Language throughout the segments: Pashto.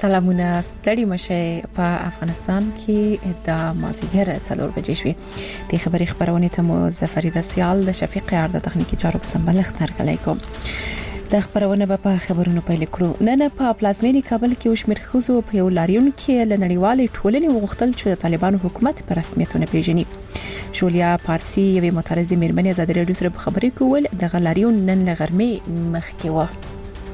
سلامونه ستړي مشه په افغانستان کې د مازیګر 4 بجې شوې د خبري خبرونه ته مو زفریده سیال د شفیق یار د تخنیکی چارو په سمبلښت ترګلای کوم د خبرونه په خبرونو پیل کړو نن په پلازمینی کابل کې وشمیر خوزو په یو لاریون کې لنړیوالې ټولنې وغوښتل چې د طالبانو حکومت پر رسمیتونه پیژني شولیا پارسی یوه معترضه میرمنې آزادي رادیو سره په خبرې کول د غلاریون نن لغرمې مخکې و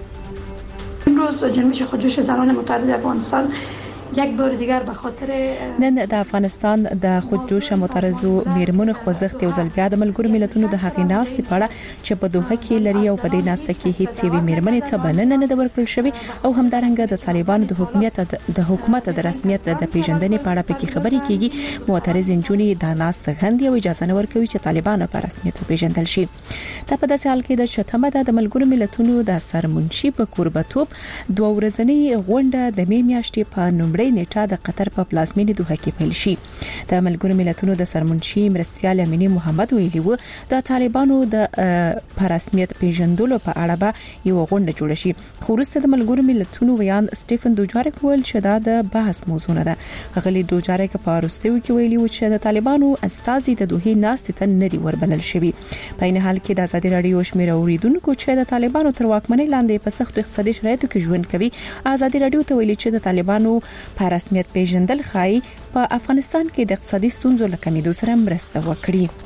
امروز جنبش خودجوش زنان معترض افغانستان یک بار دیگر به خاطر نن د افغانستان د خودجوش معترضو میرمنو خوځښت یو ځل بیا د ملګرو ملتونو د حقوقي ناستې په اړه چې په دوحه کې لري او په دې ناسته کې هیڅ یوې میرمنې ته بلنه نه د ورکړل شوی او همدارنګه د طالبانو د حکومت د رسمیت د پیژندنې په اړه پکې خبرې کیږي معترض انجونې د ناسته غندي او اجازه نه ورکوي چې طالبانو په رسمیت پیژندل شي دا په داسې حال کې د شتمه د ملګرو ملتونو د سرمنشي په قربتوب دوه ورځنی غونډه د می میاشتې په نومبر نیټه د قطر په پلازمینې دوحه کې پیل شي د ملګرو ملتونو د سرمنشي مرستيال امینی محمد ویلي و د طالبانو د رسمیت پیژندلو په اړه به یو غونډه جوړ شي خو وروسته د ملګرو ملتونو ویان سټيفن دوجارک ول چې دا د بحث موضوع نه ده غلي دوجارک په وروستیو کې ویلي و چې د طالبانو استازي د دوحه ناستې ته نه دی وربلل شوی په این حال کې د آزادي رادیو شمیر اوریدونکو چې د طالبانو تر واکمنۍ لاندې په سخت اقتصادي شرایطو کې ژوند کوي آزادي رادیو ته ویلي چې د طالبانو په رسمیت پیژندل خای په افغانستان کې د اقتصادي ستونزو لکمېدو سره مرسته وکړي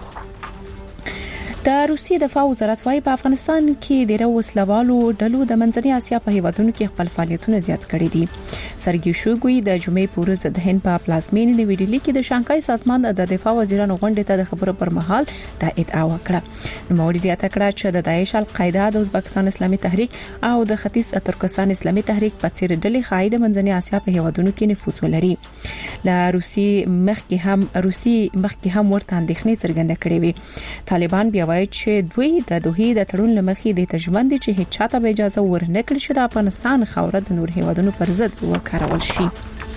د روسیې دفاع وزارت وايي په افغانستان کې ډېر وسلوالو ډلو د منځنۍ اسیا په هیوادونو کې خپل فعالیتونه زیات کړي دي سرګي شوګوي د جمعې پورز د هند په پلازمینې نوې ډیلي کې د شانګهای سازمان د دفاع وزیرانو غونډې ته د خبرو پر مهال دا ادعا وکړه نو موري زیاته کړه چې د داعش القاعده د ازبکستان اسلامي تحریک او د ختیځ ترکستان اسلامي تحریک په څیر ډلې خای د منځنۍ اسیا په هیوادونو کې نفوذ ولري لا روسي مخکې هم ورته اندېښنې څرګنده کړې وي طالبان بیا وایي چې دوی د دوحې د تړون لمخې د تجمن دي چې هیڅ چاته به اجازه ورنکړي چې د افغانستان خوره د نور هیوادونو پر ضد وکارول شي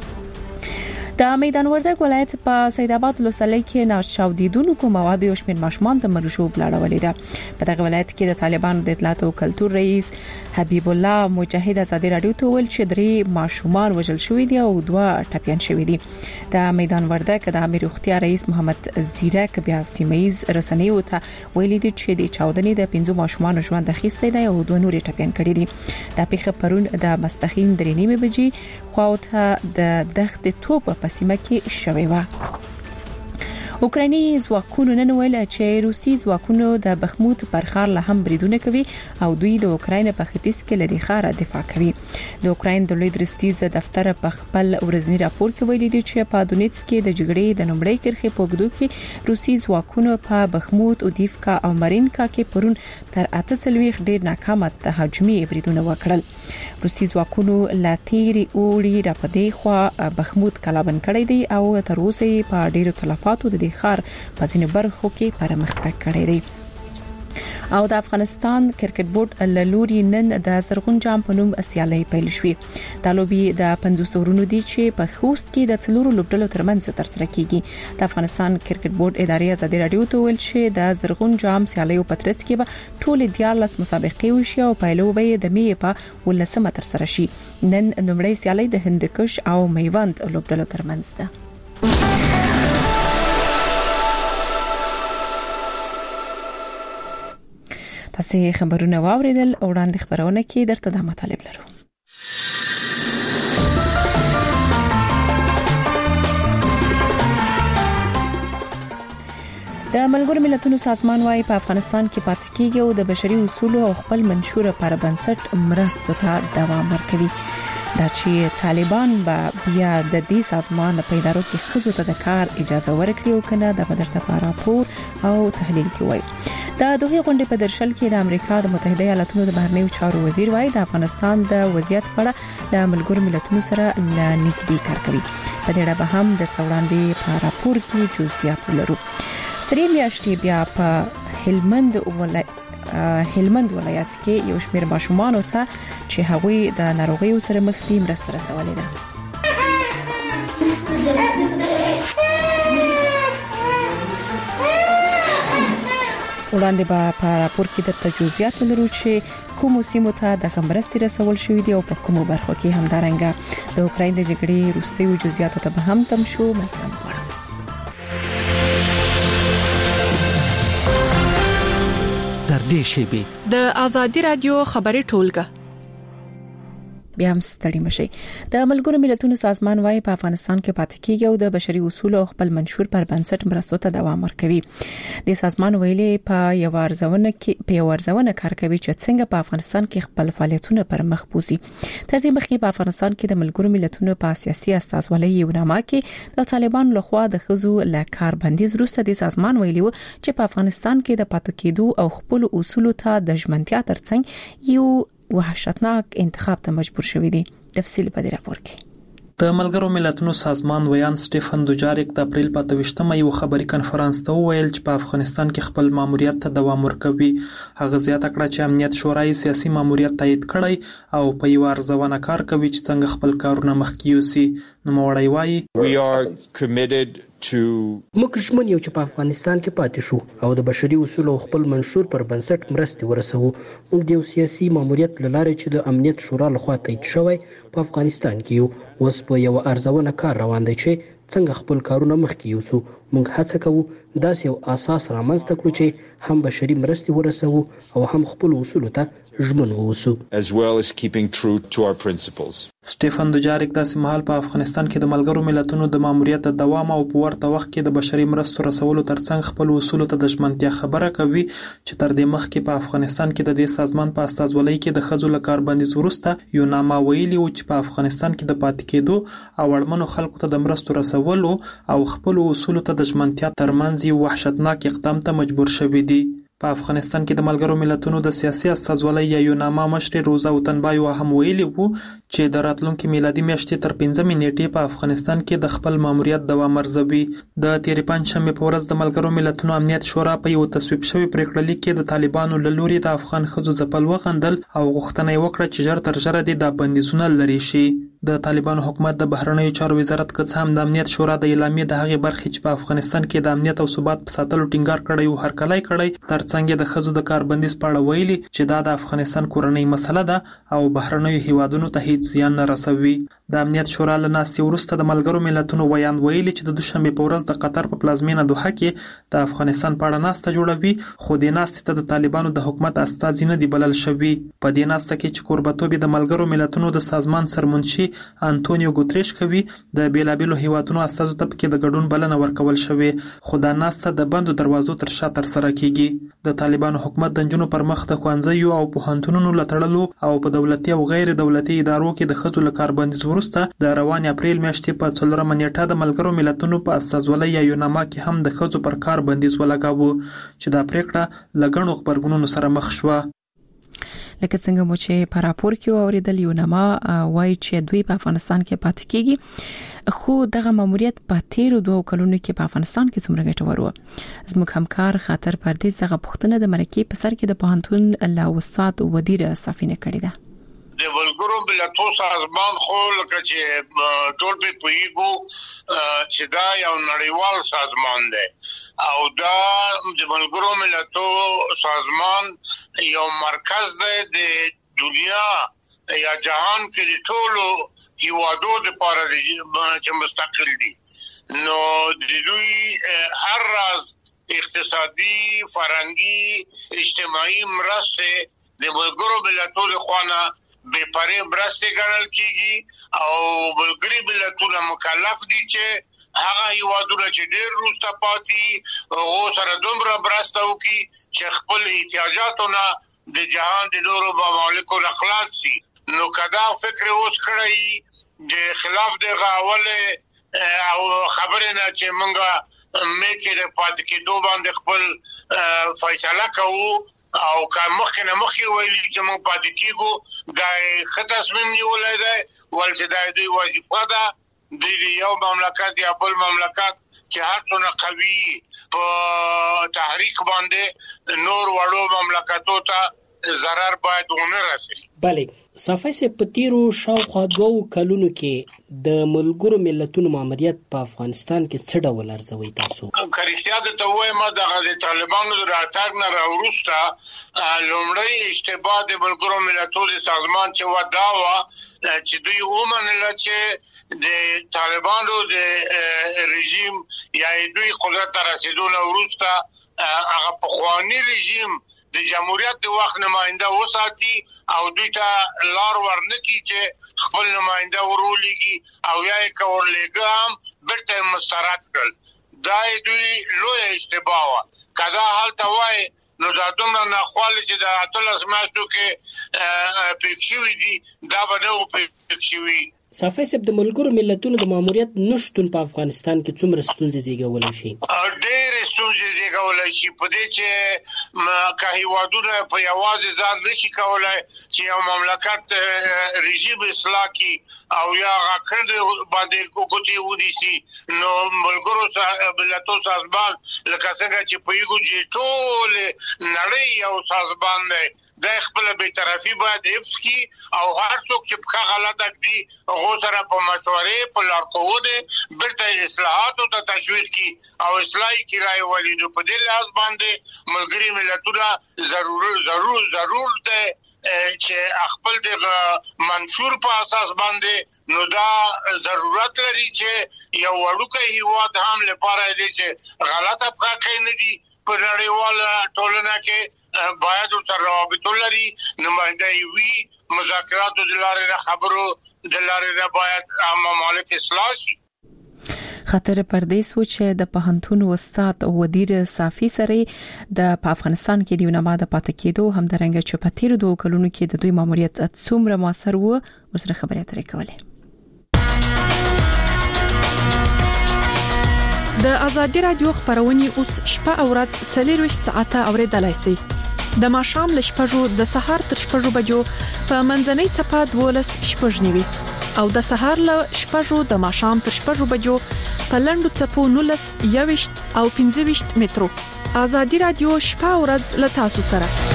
د میدان وردګ ولایت په سید آباد لوسلۍ کې ناچاودیدونکو مواد یو شمېر ماشومان د مرشو بلاړولې ده په دغه ولایت کې د طالبانو د اطلاعات او کلتور رئیس حبیب الله مجاهد آزادي رادیو ته ویل چې درې ماشومان وژل شوی دي او دوه ټپيان شوی دي د میدان وردګ د امیر اختیار رئیس محمد زیرک بیا سیمایز رسنیو ته ویلي دي چې د چاودنې د 5 ماشومان ژوند اخیستی دی او دوه نور ټپيان کړي دي د پیښه پرون د ماسپخین 3:30 بجې خواته د دښت توپ په سیمه کې شوی و اوکرایني ځواکونو نن ویل چې روسي ځواکونو د بخموت پر ښار له هم بریدونه کوي او دوی د اوکراین په ختیځ کې لدی ښار دفاع کوي د اوکراین د لوی درستیز دفتر په خپل ورځنی راپور کې ویلي دي چې په دونیتس کې د جګړې د نومړۍ کرښې په اوږدو کې روسي ځواکونو په بخموت او دیفکا او مارینکا کې پرون تر 48 ډېر ناکامه تهاجمي بریدونه وکړل روسي ځواکونو لاتيري اوړي را پدې خو بخموت کلابن کړی دی او تر اوسه په ډېرو تلفاتو د خار په ځینو برخو کې پرمختګ کړی دی او د افغانستان کرکټ بورډ لوري نن د زرغون جام په نوم سیالي پیل شوې د لوبي د 500 ورونو دي چې په خوست کې د څلورو لوبډلو ترمنځ تر سره کیږي د افغانستان کرکټ بورډ ادارې آزادي رادیو ته ویل چې د زرغون جام سیالي په ترڅ کې به ټول 14 مسابقې وشي او پیلوبه د می په 19 تر سره شي نن نومړی سیالي د هندکش او میوند لوبډلو ترمنځ ده تاسو خبرونه واوریدل وړاندې خبرونه کې درته د مطالب لرو د ملګرو ملتونو سازمان وايي په افغانستان کې پاتې کیږي او د بشري اصولو او خپل منشور پر بنسټ مرستو ته دوام ورکوي دا چې طالبان به بیا د دې سازمان په ادارو کې خزو ته د کار اجازه ورکړي او کنه د بدرته راپور او تحلیل کوي د دوه غونډې په درشل کې د امریکا د متحده ایالاتونو د بهرنیو چارو وزیر وايي د افغانستان د وضعیت په اړه د ملګرو ملتونو سره نږدې کار کوي په دې اړه به هم د وړاندې په راپور کې جزئیات ولرو سری میاشتې بیا په هلمند ولایت کې یو شمېر ماشومان ته چې هغوی د ناروغیو سره مخ دي مرسته رسولې ده وړاندې به په راپور کې د تجویزات لرو چې کوم سیمو ته د غمرستي رسول شوې دي او په کومو برخو کې همدارنګه د اوکرين د جګړې وروستي جزئیات ته به هم تم شو. مثلا در دې شیبه د ازادي رادیو خبري ټولګه بیا هم ستړي مشي. د ملګرو ملتونو سازمان وايي په افغانستان کې پاتې کیږي او د بشري اصول او خپل منشور پر بنسټ مرستو ته دوام ورکوي. د سازمان ویلي په یو ارزونه کار کوي چې څنګه په افغانستان کې خپل فعالیتونه پر مخ بوزي. تر دې مخکې په افغانستان کې د ملګرو ملتونو په سیاسي استازولۍ یو نامه کې د طالبانو لخوا د خزو له کاربندیز وروسته د سازمان ویلي و چې په افغانستان کې د پاتې کېدو او خپل اصول ته د ژمنتیا ترڅنګ یو وحشتناک انتخاب ته مجبور شوی دی. تفصیل په دې راپور کې. د ملګرو ملتونو سازمان ویان سټيفن دوجاریک د اپریل په 28مه یو خبري کانفرنس ته ویل چې په افغانستان کې خپل ماموریت ته دوام ورکوي. هغه زیاته کړه چې امنیت شورای سیاسي ماموریت تایید کړی او په یو ارزونه کار کوي چې څنګه خپل کارونه مخکې یوسي. نو موړی وایي We are committed to موږ ژمن یو چې په افغانستان کې پاتې شو او د بشري اصول او خپل منشور پر بنسټ مرستې ورسوو. موږ د سیاسي ماموریت لاره چې د امنیت شورا لخوا تایید شوی په افغانستان کې یو اوس په یو ارزونه کار روان دی چې څنګه خپل کارونه مخکې یوسو. موږ هڅه کوو داسې یو اساس رامنځته کړو چې هم بشري مرستې ورسوو او هم خپل اصول ته ژمن اوسو as well as keeping true to our principles. سټيفن دوجاریک داسې مهال په افغانستان کې د ملګرو ملتونو د ماموریت د دوام او په ورته وخت کې د بشري مرستو رسولو ترڅنګ خپل اصول ته د ژمنتیا خبره کوي چې تر دې مخکې په افغانستان کې د دې سازمان په استازولۍ کې د خزو له کاربندیز وروسته یو نامه ویلي و چې په افغانستان کې د پاتې کېدو او اړمنو خلکو ته د مرستو رسولو او خپل اصول ته د ژمنتیا ترمنځ یو وحشتناک اقدام ته مجبور شوی دی. په افغانستان کې د ملګرو ملتونو د سیاسي استازولۍ یو نامه مشر روزا وطنبای هم ویلي وو چې د راتلونکو میلادي میاشتې تر 15 نیټې په افغانستان کې د خپل ماموریت دوام ارزوي. د تیر پنځشنبه په ورځ د ملګرو ملتونو امنیت شورا په یو تصویب شوی پریکړه لیک کې د طالبانو له لوري د افغان ښځو ځپل وغندل او غوښتنه یې وکړه چې ژر تر ژره د بندیزونه لري شي. د طالبانو حکومت د بهرنیو چارو وزارت که څه هم د امنیت شورا د اعلامیې د هغې برخې چې په افغانستان کې د امنیت او ثبات په ساتلو ټینګار کړی او هرکلی کړی ترڅنګ د ښځو د کاربندیز په اړه ویلي چې دا د افغانستان کورنۍ مسله ده او بهرنیو هیوادونو ته هیڅ زیان نه رسوي. د امنیت شورا له ناستې وروسته د ملګرو ملتونو ویان ویلي چې د دوشنبه په ورځ د قطر په پلازمینه دوحه کې د افغانستان په اړه ناسته جوړوي خو د ناستې ته د طالبانو د حکومت استازي نه دی بلل شوي. په دې ناسته کې چې کوربتوب د ملګرو ملتونو د سازمان سرمنشي انټونیو ګوتریش کوي د بیلابیلو هیوادونو استازو ته پکې د ګډون بلنه ورکول شوې خو دا ناسته د بندو دروازو تر شا ترسره کیږي. د طالبانو حکومت د نجونو پر مخ د ښوونځیو او پوهنتونونو له تړلو او په دولتي او غیر دولتي ادارو کې د ښځو له کاربندیز وروسته د روان اپریل میاشتې په 4 نیټه د ملګرو ملتونو په استازولۍ یو نامه کې هم د ښځو پر کاربندیز ولګاوه چې دا پریکړه لګڼو خبرګونونو سره مخ شوه. لکه څنګه مو چې په راپور کې اوریدل یو نامه وایي چې دوی په افغانستان کې پاتې کیږي خو دغه ماموریت په 13 کلونو کې په افغانستان کې څومره ګټور و. زموږ همکار خاطر پردیس دغه پوښتنه د مرکې په سر کې د پوهنتون له استاد ودیر صافینه کړې ده. د ملګرو ملتونو سازمان خو لکه چې ټول په پیګو چې دا یو نړیوال سازمان دی او دا د ملګرو ملتونو سازمان یو مرکز دی د دنیا یا جهان کې د ټولو هیوادو لپاره چې مستقل دي. نو د دوی هر راز اقتصادي فرهنګي اجتماعي مرسته د ملګرو ملتونو خوانه به پرې برسته ګڼل کیږي او ملګری ملتونه مکلف دي چې هغه هیوادونه چې ډېر وروسته پاتې او سره دومره برسته وکړي چې خپل احتیاجاتونه د جهان د نورو ممالکو نه خلاص شي. نو کدا فکر اوس کړی د خلاف د غاوله او خبره نه چې مونږه مېکې د پاتې کېدو باندې خپل فیصله کوو او که مخکنه مخې ویلي چې موږ پاتې کېږو دا ښه تصمیم نیولی دی ول چې دا دوی وظیفه ده د یو مملکت یا بل مملکت چې هر څونه قوي په تحریک باندې نور وړو مملکتو ته ضرر باید ونه رسي. بله صافی سه پتیرو شاوخوا 2 کلونو کې د ملګرو ملتونو ماموریت په افغانستان کې څه ډول ارزوي تاسو؟ کریختیا د وایم د طالبانو د راتګ نه راوروسته لومړی اشتباه د ملګرو ملتونو سازمان چې وداوه چې دوی ومنل چې د طالبانو د رژیم یا دوی قدرت ته رسیدونه وروسته هغه پخوانی رژیم د جمهوریت د وخت نماینده وساتي او دوی ته لار ورنکي چې خپل نماینده ورولېږي او یا یې کورلېګام برته مسترد کړل. دا دوی لوی اشتباه کدا حال توای نو دا دومره ناخواله چې د اتلس میاشتو کې پېښوي دي دا به نو پېښوي. صافی سب د ملګرو ملتونو د ماموریت نشټون په افغانستان کې څومره ستونزې زیږولای شي؟ ډېر ستونزې زیږولای شي په دې چې که هیوادونه په یوازې ځان نشي کولای چې یو مملکت رژیم اصلاح کی او یا غکړه باندې کوټي ودی سي نو ملګرو ملتونو سازمان لکه څنګه چې په یو چې ټول نړۍ یو سازمان دی د خپل بی‌طرفي باید حفظ کی او هر څوک چې په غلطه دي غوسره په مشورې په لارښوونه برته اصلاحات او تشویق کی او اصلاحي کی رائے ولیدو په دې لاس باندې ملګری ملتونه ضرور ده چې خپل د منشور په اساس باندې نو دا ضرورت لري چې یو وړوکی هیواد هم لپاره دي چې غلطه افکار نه دي په نړیواله ټولنه کې باید سره روابط لري نمائنده وي مذاکرات د لارې خبرو د لارې باید ممالک اصلاح شي. خطر پردیس و چې د پوهنتون استاد ودیر صافی سره د افغانستان کې د ونما د پاتې کېدو هم درنګ چې په تیر 2 کلونو کې د دوی ماموریت څومره موثر و ورسره خبرې اترې کولې. د ازادي رادیو خبرونه اوس شپه او ورځ 24 ساعته اوریدلای شئ. د ماښام ل شپږو د سهار تر شپږو بجو په منځنۍ چپه 12 شپږنیوي او د سهار ل شپږو د ماښام تر شپږو بجو په لندو چپو 19 21 او 25 مترو. ازادي رادیو شپه او ورځ ل تاسو سره.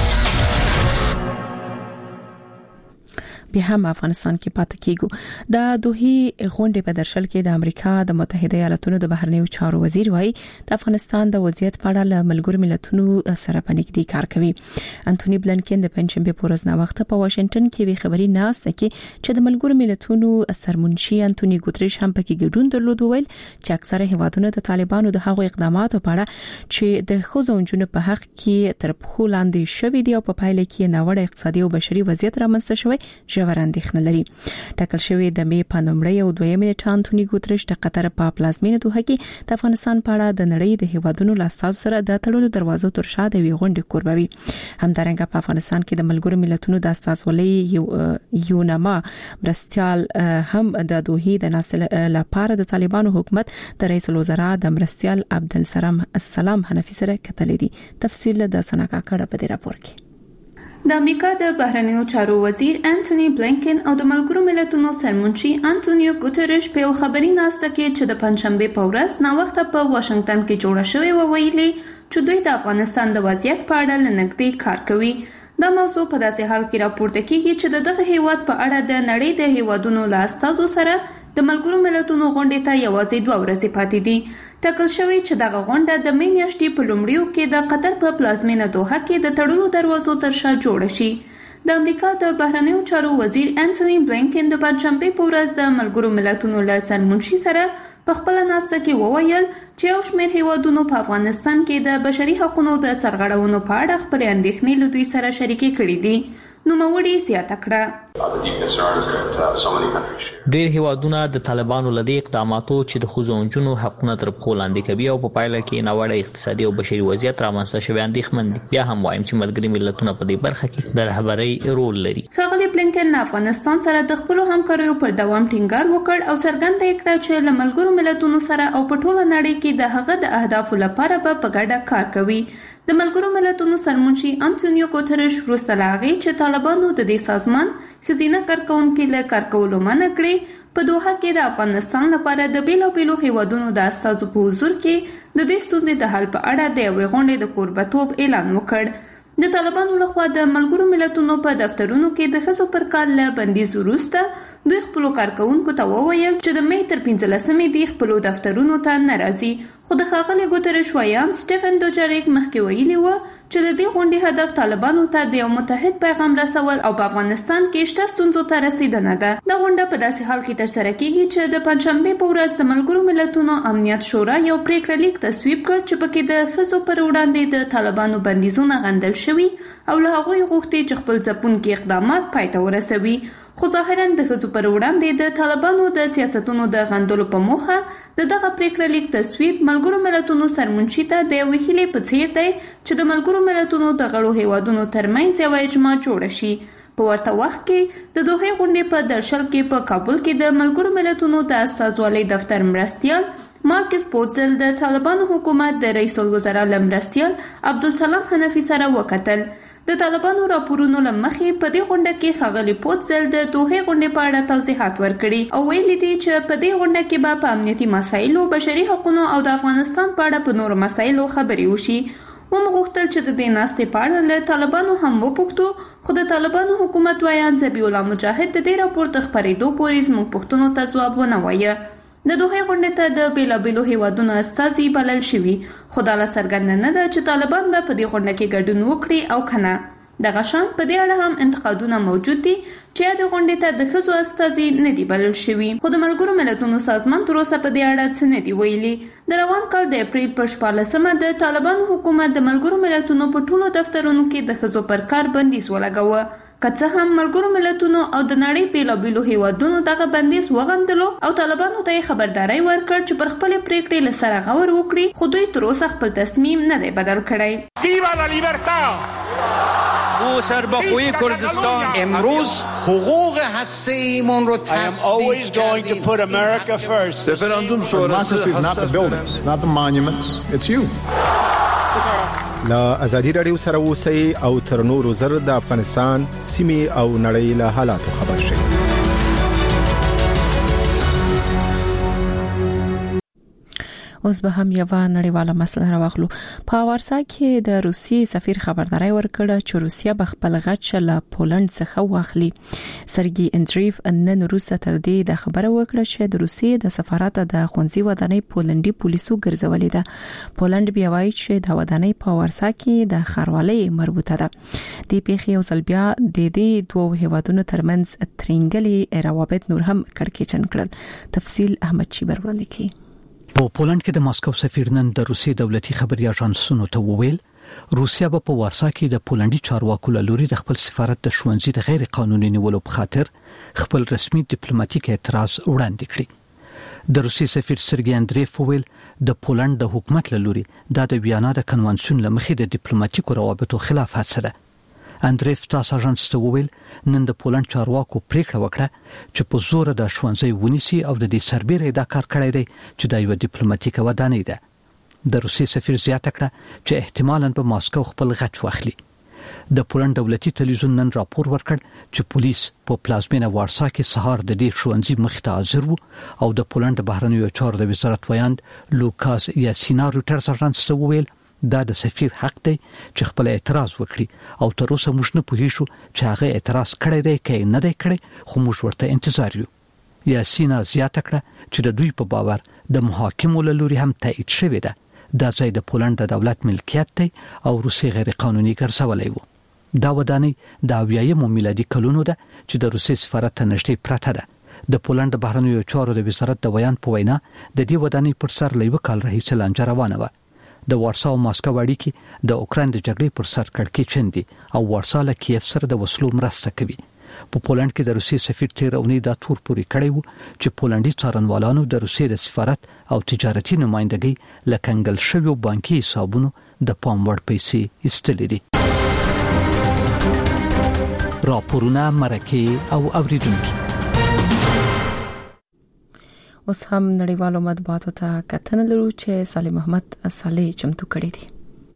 بیا هم افغانستان کې پاتې کیږو. د دوحې غونډې په درشل کې د امریکا د متحده ایالاتونو د بهرنیو چارو وزیر وایي د افغانستان د وضعیت په اړه له ملګرو ملتونو سره په نږدې کار کوي. انټونی بلنکن د پنځشنبه په ورځ وخت په واشنگټن کې وی خبري ناسته کې چې د ملګرو ملتونو سرمنشي انټونی ګوتریش هم پکې ګډون درلود ویل چې اکثره هیوادونو د طالبانو د هغو اقداماتو په اړه چې د خوځونجونو په حق کې تر پخو لاندې شوې دي او په پایله کې ناوړه اقتصادي او بشري وضعیت رامنځته شوی ژور اندېښنه لري. ټاکل شوی د می په نومړی او دویمه نیټه انټونی ګوتریش د قطر په پلازمینه دوحه کې د افغانستان په اړه د نړۍ د هیوادونو لاستاو سره د تړلو دروازو تر شا د وی غونډې قربوي. همدارنګه په افغانستان کې د ملګرو ملتونو د استازولۍ یونما مرستيال هم د دوحې د ناصل لپاره د طالبانو حکومت د رئیس الوزرا د مرستيال عبدالسلام حنفي سره کتلې دي. تفصیل د سناکا کړه په دې راپور کې. د امریکا د بهرنیو چارو وزیر انټونی بلنکن او د ملګرو ملتونو سرمنشي انټونیو ګوتریش په خبري ناسته کې چې د پنځشنبه په ورځ نا وخت په واشنگټن کې جوړه شوې و ویلي چې دوی د افغانستان د وضعیت په اړه لنګدي کار کوي. دا موضوع په داسې حال کې راپورته کیږي چې دغه هیواد په اړه د نړۍ د هیوادونو لاستازو سره د ملګرو ملتونو غونډې ته یوازې 2 ورځې پاتې دي. ټاکل شوی چې دغه غونډه د می میاشتې په لومړیو کې د قطر په پلازمینه دوحه کې د تړلو دروازو تر شا جوړه شي. د امریکا د بهرنیو چارو وزیر انټونی بلنکن د پنځشنبه په ورځ د ملګرو ملتونو له سرمنشي سره په خپل ناسته کې وویل چې یو شمېر هیوادونو په افغانستان کې د بشري حقوقو د سرغړونو په اړه خپل اندېښنې له دوی سره شریکې کړې دي. نو موړي زیاته کړه. ډېر هیوادونه د طالبانو لدی اقداماتو چې د خوځونجونو حقوقو تر پخو لاندې کوي او په پایله کې ناوړه اقتصادي او بشري وضعیت رامنځته شوی اندېښمن دي. بیا هم وایم چې ملګري ملتونه په دې برخه کې د رهبرۍ رول لري. ښاغلي بلنکن افغانستان سره د خپل همکاریو پر دوام ټینګار وکړ او څرګنده کړه چې له ملګرو ملتونو سره او په ټوله نړۍ کې د هغه د اهدافو لپاره په ګډه کار کوي. د ملګرو ملتونو سرمنشي انټونیو ګوتریش وروسته له هغې چې طالبانو د دې سازمان ښځینه کارکوونکي له کار کولو منع کړې په دوحه کې د افغانستان لپاره د بیلابیلو هیوادونو د استازو په حضور کې د دې ستونزې د حل په اړه د یوې غونډې د کوربهتوب اعلان وکړ. د طالبانو لخوا د ملګرو ملتونو په دفترونو کې د ښځو پر کار له بندیز وروسته دوی خپل کارکونکو ته وویل چې د مې تر 15مې د خپل دفترونو ته ناراضي، خو د ښاغلي ګوتریش ویان سټيفن دوجاریک مخکې ویلي و چې د دې غونډې هدف طالبانو ته د یو متحد پیغام رسول او په افغانستان کې شته ستونزو ته رسیدنه ده. د غونډه په داسې حال کې ترسره کیږي چې د پنځشنبه په ورځ د ملګرو ملتونو امنیت شورا یو پریکړه لیک تصویب کړ چې پکې د ښځو پر وړاندې د طالبانو بندیزونه غندل شوي او له هغوی غوښتي چې خپل ځپونکي اقدامات پای ته ورسوي. خو ظاهرا د ښځو پر وړاندې د طالبانو د سیاستونو د غندلو په موخه د دغه پریکړه لیک تصویب ملګرو ملتونو سرمنشي ته د یوې هیلې په څیر دی چې د ملګرو ملتونو د غړو هیوادونو ترمنځ یو اجماع جوړ شي. په ورته وخت کې د دوحې غونډې په درشل کې په کابل کې د ملګرو ملتونو د استازولۍ دفتر مرستیال مارکس پوتزل د طالبانو حکومت د رئیس الوزرا مرستیال عبدالسلام حنفي سره وکتل. د طالبانو راپورونو لمخې په دې غونډه کې ښاغلي پوتزل د دوحې غونډې په اړه توضیحات ورکړي او ویلي دي چې په دې غونډه کې به په امنیتي مسایلو، بشري حقوقو او د افغانستان په اړه په نورو مسایلو خبرې وشي. ومغوښتل چې د دې ناستې په اړه له طالبانو هم وپوښتو، خو د طالبانو حکومت ویان ذبیح الله مجاهد د دې راپور د خپرېدو پورې زموږ پوښتنو ته ځواب ونه وایه. د دوحې غونډې ته د بیلابیلو هیوادونو استازي بلل شوي، خو دا لا څرګنده نه ده چې طالبان به په دې غونډه کې ګډون وکړي او کنه. دغه شان په دې اړه هم انتقادونه موجود دي چې د غونډې ته د ښځو استازي نه دي بلل شوي، خو د ملګرو ملتونو سازمان تر اوسه په دې اړه څه نه دي ویلي. د روان کال د اپریل پر 14مه د طالبانو حکومت د ملګرو ملتونو په ټولو دفترونو کې د ښځو پر کار بندیز ولګاوه. که څه هم ملګرو ملتونو او د نړۍ بیلابیلو هیوادونو دغه بندیز وغندلو او طالبانو ته خبرداري ورکړ چې پر خپل پریکړې له سره غور وکړي، خو دوی تر اوسه خپل تصمیم نه دی بدل کړی. ویوا لا لیبرتا! او سربخوی کردستان امروز حقوق هسته‌ایمون رو تصدیق کردیم. رفراندوم شورای is not the buildings, it's not the monuments, it's you. لا ازادي رادیو سره اوسئ او تر نورو زر د افغانستان سیمې او نړۍ له حالاتو خبر شئ. اوس به هم یو نړیواله مسله راوخلو. په وارسا کې د روسیې سفیر خبرداري ورکړه چې روسیا به خپل غچ له پولند څخه واخلي. سرګي اندریف نن روسه تر دې د خبره وکړه چې د روسیې د سفارت د خونځي ودانۍ پولندي پولیسو ګرځولې ده. پولند بیا وایي چې د ودانۍ په وارسا کې د خاروالۍ مربوطه ده. د پیښې او زلبیا د دې دوه هیوادونو ترمنځ ترنګلي روابط نور هم کړکېچن کړل. تفصیل احمد شیبر وړاندې کوي. په پولند کې د ماسکو سفیر نن د روسیې دولتي خبري اژانسونو ته وویل روسیا به په وارسا کې د پولندي چارواکو له لوري د خپل سفارت د ښوونځي د غیر قانوني نیولو په خاطر خپل رسمي ډیپلوماټیک اعتراض وړاندې کړی. د روسیې سفیر سرګي اندریف وویل د پولند د حکومت له لوري د ویانا د کنوانسیون لمخې د ډیپلوماټیکو روابطو خلاف هڅه ده. اندریف تاس اژانس ته وویل نن د پولند چارواکو پریکړه وکړه چې په زور د ښوونځي ونیسي او د دې سربېره دا کار کړی دی چې د یو ډیپلوماټیک ودانۍ ده. د روسیې سفیر زیاته کړه چې احتمالاً به ماسکو خپل غچ واخلي. د پولند دولتي تلویزیون نن راپور ورکړ چې پولیس په پلازمینه وارسا کې سهار د دې ښوونځي مخ ته حاضر وو او د پولند بهرنیو چارو د وزارت ویاند لوکاس یاسینا روټرز اژانس ته وویل دا د سفیر حق دی چې خپل اعتراض وکړي او تر اوسه موږ نه پوهیږو چې هغه اعتراض کړی دی که نه دی کړی، خو موږ ورته انتظار یو. یاسینا زیاته کړه چې د دوی په باور د محاکمو له لوري هم تایید شوی ده دا ځای د پولند د دولت ملکیت دی او روسیې غیر قانوني ګرځولی وو. دا ودانۍ د 80 میلادي کلونو ده چې د روسیې سفارت ته نږدې پرته ده. د پولند بهرنیو چارو د وزارت د ویان په وینا د دې ودانۍ پر سر له یو کال راهیسې لانجه روانه وه. د وارسا او ماسکو اړیکې د اوکراین د جګړې پر سر کړکېچن دي او وارسا له کیف سره د وسلو مرسته کوي. په پولند کې د روسیې سفیر تیر اونۍ دا تور پورې کړی وو چې پولندي څارنوالانو د روسیې د سفارت او تجارتي نمائندګۍ له کنګل شویو بانکي حسابونو د پام وړ پیسې ایستلې دي. راپورونه مرکه او اوریدونکو اوس هم نړیوالو مطبوعاتو ته کتنه لرو چې صالح محمد صالح چمتو کړی دی.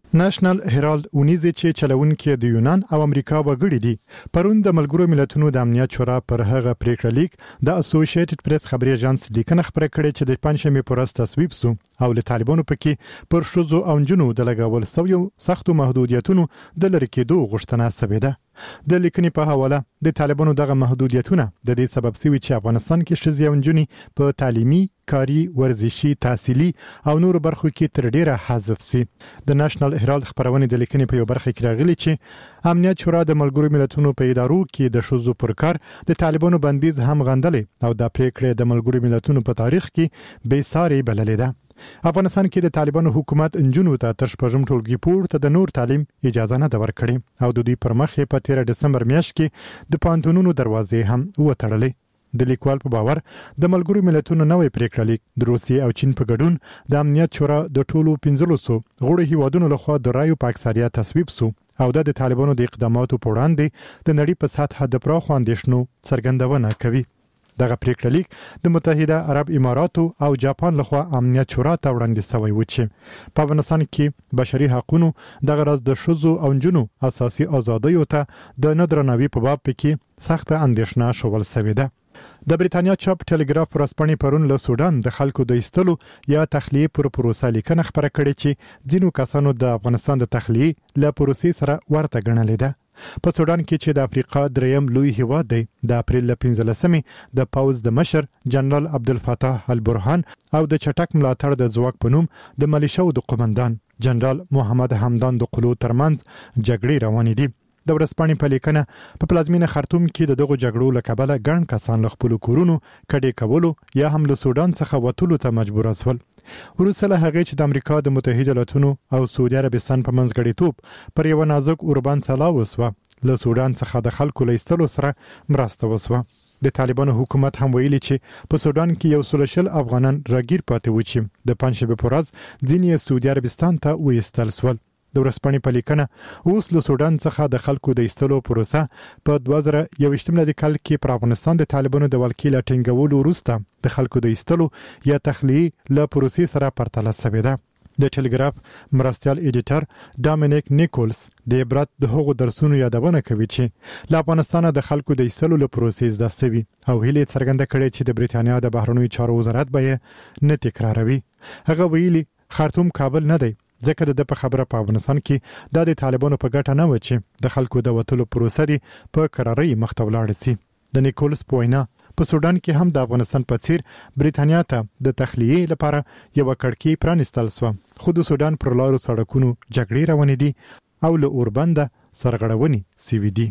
نېشنل هیرالد اونیزه چې چلونکي د یونان او امریکا وګړي دي پرون د ملګرو ملتونو د امنیت شورا پر هغه پریکړه لیک د اسوسییټډ پریس خبري اژانس لیکنه خبره کړې چې د پنځمې پر ورځ تصویب شو او له طالبانو پکې پر شوزو او جنو د لګول سویو سختو محدودیتونو د لری کېدو غوښتنه سوې ده. د لیکنې په حواله د طالبانو دغه محدودیتونه د دې سبب سوي چې افغانستان کې شزي او جنونی په تعلیمي، کاری، ورزشي، تحصیلي او نور برخو کې تر ډیره حذف سي. د نېشنل هیرالد خبرونه د لیکنې په یو برخه کې راغلي چې امنیت شورا د ملګرو ملتونو په ادارو کې د شوزو پر کار د طالبانو بندیز هم غندلې او د پریکړې د ملګرو ملتونو په تاریخ کې بې ساري بللې ده. افغانستان کې د طالبانو حکومت انجونو ته تر شپږم ټولګي پورته د نور تعلیم اجازه نه ورکړي او د دوی پر مخ په 13 دسمبر میاشت کې د پانتونونو دروازې هم وتړلې. د لیکوال په باور د ملګرو ملتونو نوې پریکړه لیک د روسیې او چین په ګډون د امنیت شورا د ټولو 1500 غړو هیوادونو لخوا د رایو په اکثریت تصویب شو او د طالبانو د اقداماتو په وړاندې د نړۍ په سطح د پراخو اندېښنو څرګندونه کوي. دغه پریکړه لیک د متحده عرب اماراتو او جاپان لخوا امنیت شورا ته وړاندې شوی و چې په افغانستان کې بشري حقوقو د غرض د شوزو او جنو اساسي ازادیو ته د ندرناوي په باب کې سخت اندېښنه شول سوي ده. د بریتانیا چاپ ټلګراف ورځپاڼې پرون له سودان د خلکو د ایستلو یا تخلیه پر پروسه لیکنه خبره کړې چې ځینو کسانو د افغانستان د تخلیه له پروسې سره ورته ګڼلې ده. په سودان کې چې د افریقا دریم لوی هیواد دی د اپریل 15مې د پاوز د مشر جنرال عبدالفتاح البرهان او د چټک ملاتړ د ځواک په نوم د ملیشو د قومندان جنرال محمد حمدان د قلو ترمنځ جګړې روانې دي. د ورځپاڼې په لیکنه په پلازمینه خرطوم کې دغه جګړو له کبله ګڼ کسان له خپل کورونو کډې کولو یا هم له سودان څخه وټولو ته مجبور شول. وروسته له هغه چې د امریکا د متحده ایالاتونو او سعودي عربستان په منځ غړیتوب پر یو نازک اوربان سلا وسوه له سودان څخه د خلکو له ایستلو سره مرسته وسوه. د طالبانو حکومت هم ویلي چې په سودان کې یو سلشل افغانان راګیر پاتې و چې د پنځشنبه په ورځ ځینې سعودي عربستان ته وېستل شول. د ورځپاڼې په لیکنه اوس له سودان څخه د خلکو د ایستلو پروسه په 2021 میلادي کال کې پر افغانستان د طالبانو د ولکې لا ټینګولو وروسته د خلکو د ایستلو یا تخلیه له پروسې سره پرتله شوې ده. د ټلګراف مرستیال ایډیټر ډامینیک نیکولز د عبرت د هغو درسونو یادونه کوي چې له افغانستان د خلکو د ایستلو له پروسې زده شوي او هیله څرګنده کړې چې د بریتانیا د بهرنیو چارو وزارت به نه تکراروي. هغه ویلي خرطوم کابل نه دی ځکه د په خبره په افغانستان کې د طالبانو په ګټه نه و چې د خلکو د وټلو پروسه دی په قراري مخته ولاړ شي. د نیکولس پوینا په سودان کې هم د افغانستان په څیر بریتانیا ته د تخلیه لپاره یو کړکۍ پرانستل شو خو د سودان پر لارو سړکونو جګړې روانې دي او له اوربنده سرغړونې سوي دي.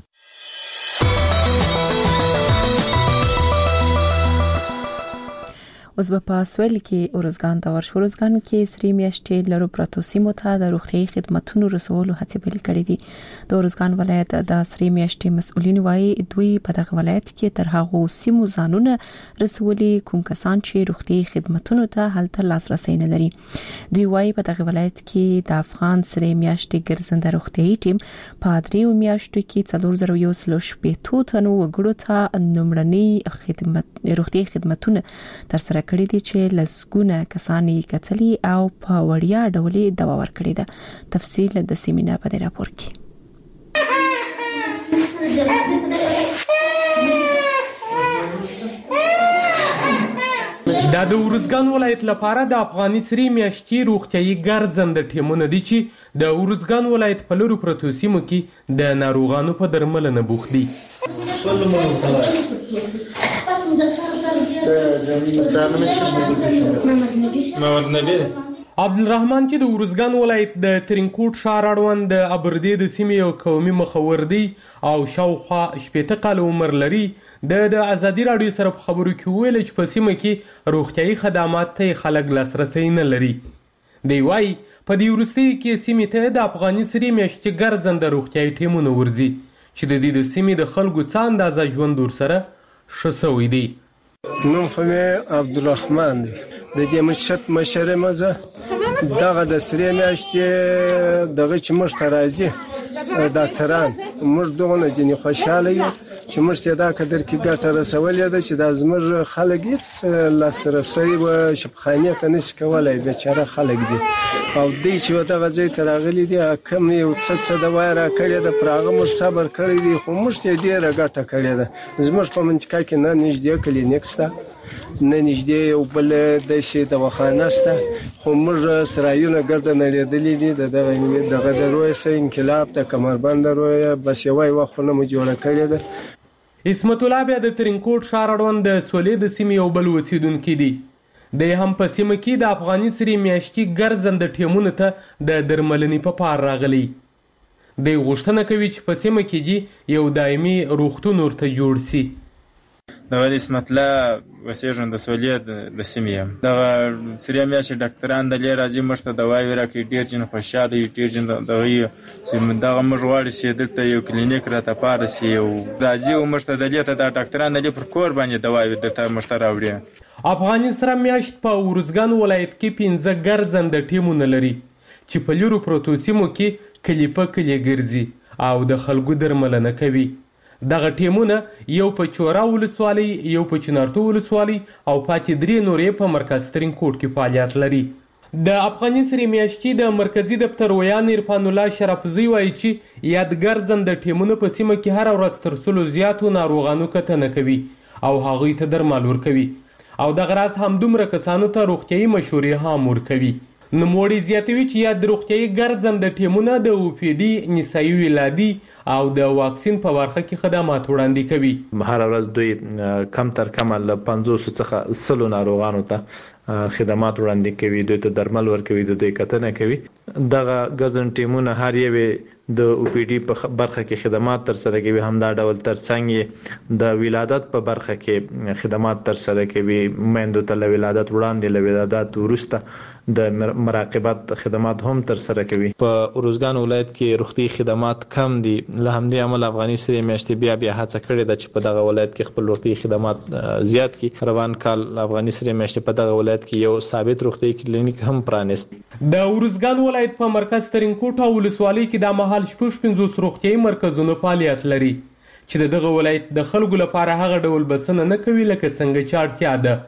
اوس په سویل کې اورزګان د ورشورزګان کې سری میاشتې لرو پروتو سیمو ته د روغتي خدماتو رسولو هڅې پیل کړې دي. د اورزګان ولایت د سری میاشتې مسؤلین وايي دوی په دغه ولایت کې تر هغه سیمو ځانونه رسولي کوم کسان چې روغتي خدماتو ته هلته لاسرسي نه لري. دوی وايي په دغه ولایت کې د افغان سری میاشتې ګرځنده روغتي ټیم په 3 میاشتو کې 4015 تنو وګړو ته نمړني خدمات روغتي خدماتو تر سره کړی دي چې لسګونه کسانې کتلي او په وړیا ډول دوا ورکړي ده. تفصیل د سیمینار په راپور کې. دا د اورزګان ولایت لپاره د افغاني سری میاشتې روغتيایي ګرځنده ټیمونه دي چې د اورزګان ولایت په لوري پروتو سیمو کې د ناروغانو په درملنه بوخت دي. عبدالرحمن چې د اورزګان ولایت د ترینکوټ ښار اړوند د ابردې د سیمې یو قومي مخور دی او شاوخوا 80 کال عمر لري. د ازادي رادیو سره په خبرو کې ویل چې په سیمه کې روغتيایي خدمات ته خلک لاسرسي نه لري. دی وايي په دې وروستي کې سیمې ته د افغاني سری میاشتې ګرځنده روغتيایي ټیمونه ورځي چې د دې د سیمې د خلکو څخه اندازه ژوند ورسره شسوي دي. نوم فهمي عبدالرحمن دی د دې مشره مزه دغه د سری میاشتې دغه چې موږ ته راځي ډاکټران موږ دغه نه جنې خوشاله یو چې موږ ته دا قدر کې ګټه رسولې ده چې د زموږ خلک هیڅ لاسرسي و شفاخانه ته نشي کولای بیچاره خلک دي او دې چې دغه ځای ته راغلي دي کوم یو څه د وای را کړی د پراغه مر صبر کړی دي خو موږ ته ډیره ګټه کړې ده زموږ په منطقه کې نه نږدې کلینیک شته نه نږدې یو بل د شي دواخانه شته خو موږ سرایونه ګرد نه لیدلې دي دغه د روسي انقلاب د کمربند روي بس یوای وخت نه مو جوړ کړی ده. اسمت الله بیا د ترینکوټ ښار اړوند د سولې د سیمې یو بل اوسیدونکي دي. د هم په سیمه کې د افغاني سرې میاشتي ګرځنده ټیمونو ته د درملنې په پار راغلي. د غوښتنه کوي چې په سیمه کې دي یو دایمي روغتون ورته جوړ شي. د ولې اسمت الله وسیږم د سولې د سیمې دغه سرې میاشتې ډاکټران د لې راځي موږ ته دوايي راکړي ډېر جن خوشاله ډېر جن دغه موږ غواړو چې دلته یو کلینیک راته پاره شي او راځي او موږ ته د لې ته د ډاکټران د لې پر کور باندې دوايي درته موږ ته راوړي. افغاني سره میاشت په ورزګان ولایت کې 15 ګرځنده ټیمونه لري چې په لیرو پروتو سیمو کې کلی په کلی ګرځي او د خلکو درملنه کوي. دغه ټیمونه یو په چورا ولسوالۍ یو په چنارتو ولسوالۍ او پاتې درې نورې په مرکز ترینکوټ کې فعالیت لري. د افغاني سرې میاشتې د مرکزی دفتر ویان عرفان الله شرفزی وایي چې یادګار ځنده ټیمونه په سیمه کې هر ورځ تر سلو زیاتو ناروغانو کتنه کوي او هغوی ته درمل ورکوي او دغه راز همدومره کسانو ته روغتیایي مشورې هم ورکوي. نوموړي زیاتوي چې یاد روغتیایي ګرځنده ټیمونه د OPD نسایي ولادي او د واکسین په برخه کې خدمات وړاندې کوي. هر ورځ دوی کم تر کمه له 500 څخه 100 ناروغانو ته خدمات وړاندې کوي، دوی ته درمل ورکوي، دوی کتنه کوي. دغه ګرځنده ټیمونه هر یو د OPD په برخه کې خدمات تر سره کوي، هم دا ډول ترڅنګ د ولادت په برخه کې خدمات تر سره کوي. میندو ته له ولادت وړاندې له ولادت وروسته د مراقبت خدمات هم تر سره کوي. په ورزګان ولایت کې روغتي خدمات کم دي، له همدې عمل افغاني سرې میاشتې بیا هڅه کړې ده چې په دغه ولایت کې خپل روغتي خدمات زیات کړي. روان کال افغاني سرې میاشتې په دغه ولایت کې یو ثابت روغتي کلینیک هم پرانیست. د ورزګان ولایت په مرکز ترینکوټ ولسوالۍ کې د مهال 50 روغتيایي مرکزونه فعالیت لري چې دغه ولایت د خلکو لپاره هغه ډول بسنه نه کوي لکه څنګه چې اړتیا ده.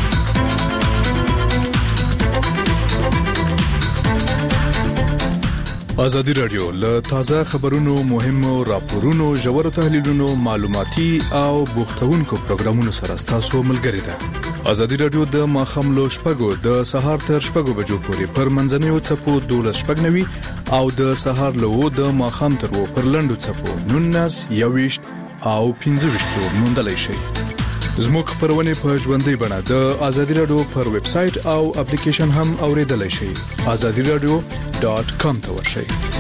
ازادي راډیو له تازه خبرونو، مهمو راپورونو، ژورو تحلیلونو، معلوماتي او بوختونکو پروګرامونو سره تاسو ملګری ده. ازادي راډیو د ماخام لو شپږو د سهار تر شپږو بجو پورې پر منځنوي چپو 12:90 او د سهار له د ماخام تر و پر لندو چپو 19 21 او 15 موندلای شي. زموږ خبرونه په ژوندۍ بڼه د ازادي راډیو پر ویب سټ او اپلیکیشن هم اوریدلای شئ. azadiراdio.com ته ورشئ.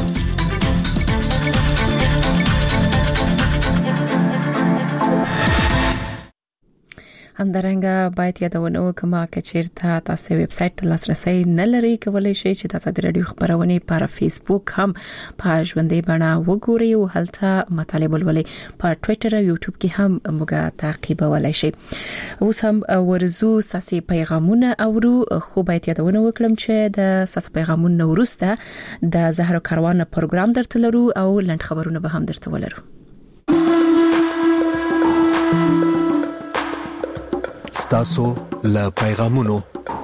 همدارنګه باید یادونه وکړم چې چیرته تاسو ویب سټ ته لاسرسي نه لرئ کولای شئ چې د ازادي راډیو خبرونه پر فیسبوک هم په ژوندۍ بڼه وګورئ او هلته مطالب ولولئ. په ټوئیټر او یوټیوب کې هم موږ تعقیبولای شئ. اوس هم ورزو ساسي پیغامونه اورو، خو باید یادونه وکړم چې د ساسي پیغامونو وروسته د زهرو کاروان پروګرام درته لرو او لند خبرونه به هم درته ولرو. تاسو له پیغامونو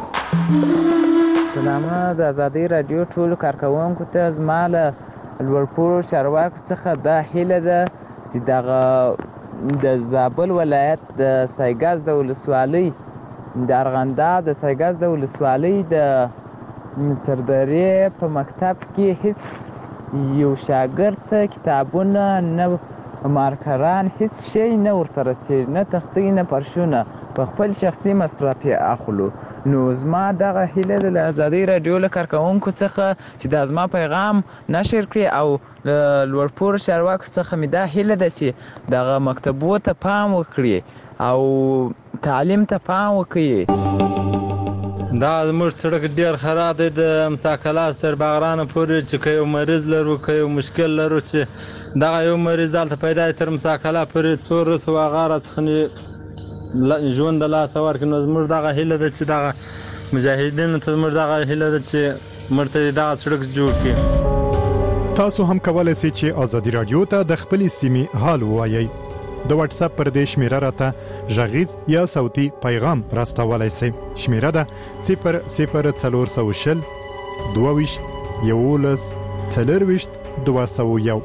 سلامونه د ازادي رادیو ټول کارکونکو ته زماله لوړپوړو چارواکو څخه دا هیله ده چې دغه د زابل ولایت د سایګاز د ولسوالۍ د ارغنده د سایګاز د ولسوالۍ د سرداري په مکتب کې هیڅ یو شاګرد ته کتابونه نه مارکران هیڅ شی نه ورته رسېږي، نه تختې نه پرشونه، په خپل شخصي مصرف یې اخلو. نو زما دغه هیله ده له ازادي راډیو له کارکونکو څخه چې دا زما پیغام نشر کړي او له لوړپوړو چارواکو څخه مې دا هیله ده چې دغه مکتبو ته پام وکړي او تعلیم ته پام وکړي. دا زموږ سړک ډېر خراب دی، د مساکلات تر باغرانه پورې چې که یو مریض لرو که یو مشکل لرو چې دغه یو مریض دلته پیدا تر مساکله پورې څو رسو هغه راڅخه ژوند د لاسه ورکړي. نو زموږ دغه هیله ده چې دغه مجاهدینو ته زموږ دغه هیله ده چې موږ ته دغه سړک جوړ کړي. تاسو هم کولای شئ چې ازادي راډیو ته د خپل سیمې حال ووایئ. د واتس اپ پر دې شمیره راته غږیز یا صوتي پیغام راستولای شئ. شمیره ده 00420 22 11 40 201.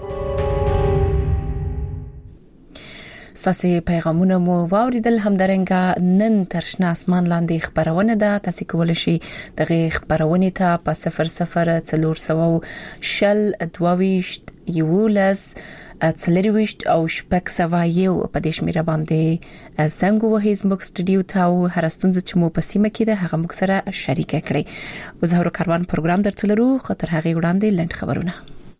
ساسي پیغامونه مو واوریدل. همدارنګه نن ترشنا اسمان لاندې خبرونه ده. تاسو کولای شئ دغه خبرونه ته په 00 شل 22 11 40 او شپږ سوه یو په دې شمیره باندې څنګه وه زموږ سټډیو ته او هر ستونزه چې مو په سیمه کې ده هغه موږ سره شریک کړئ. وزهرو کاروان پروګرام درتلرو خاطر هغه وړاندې لند خبرونه.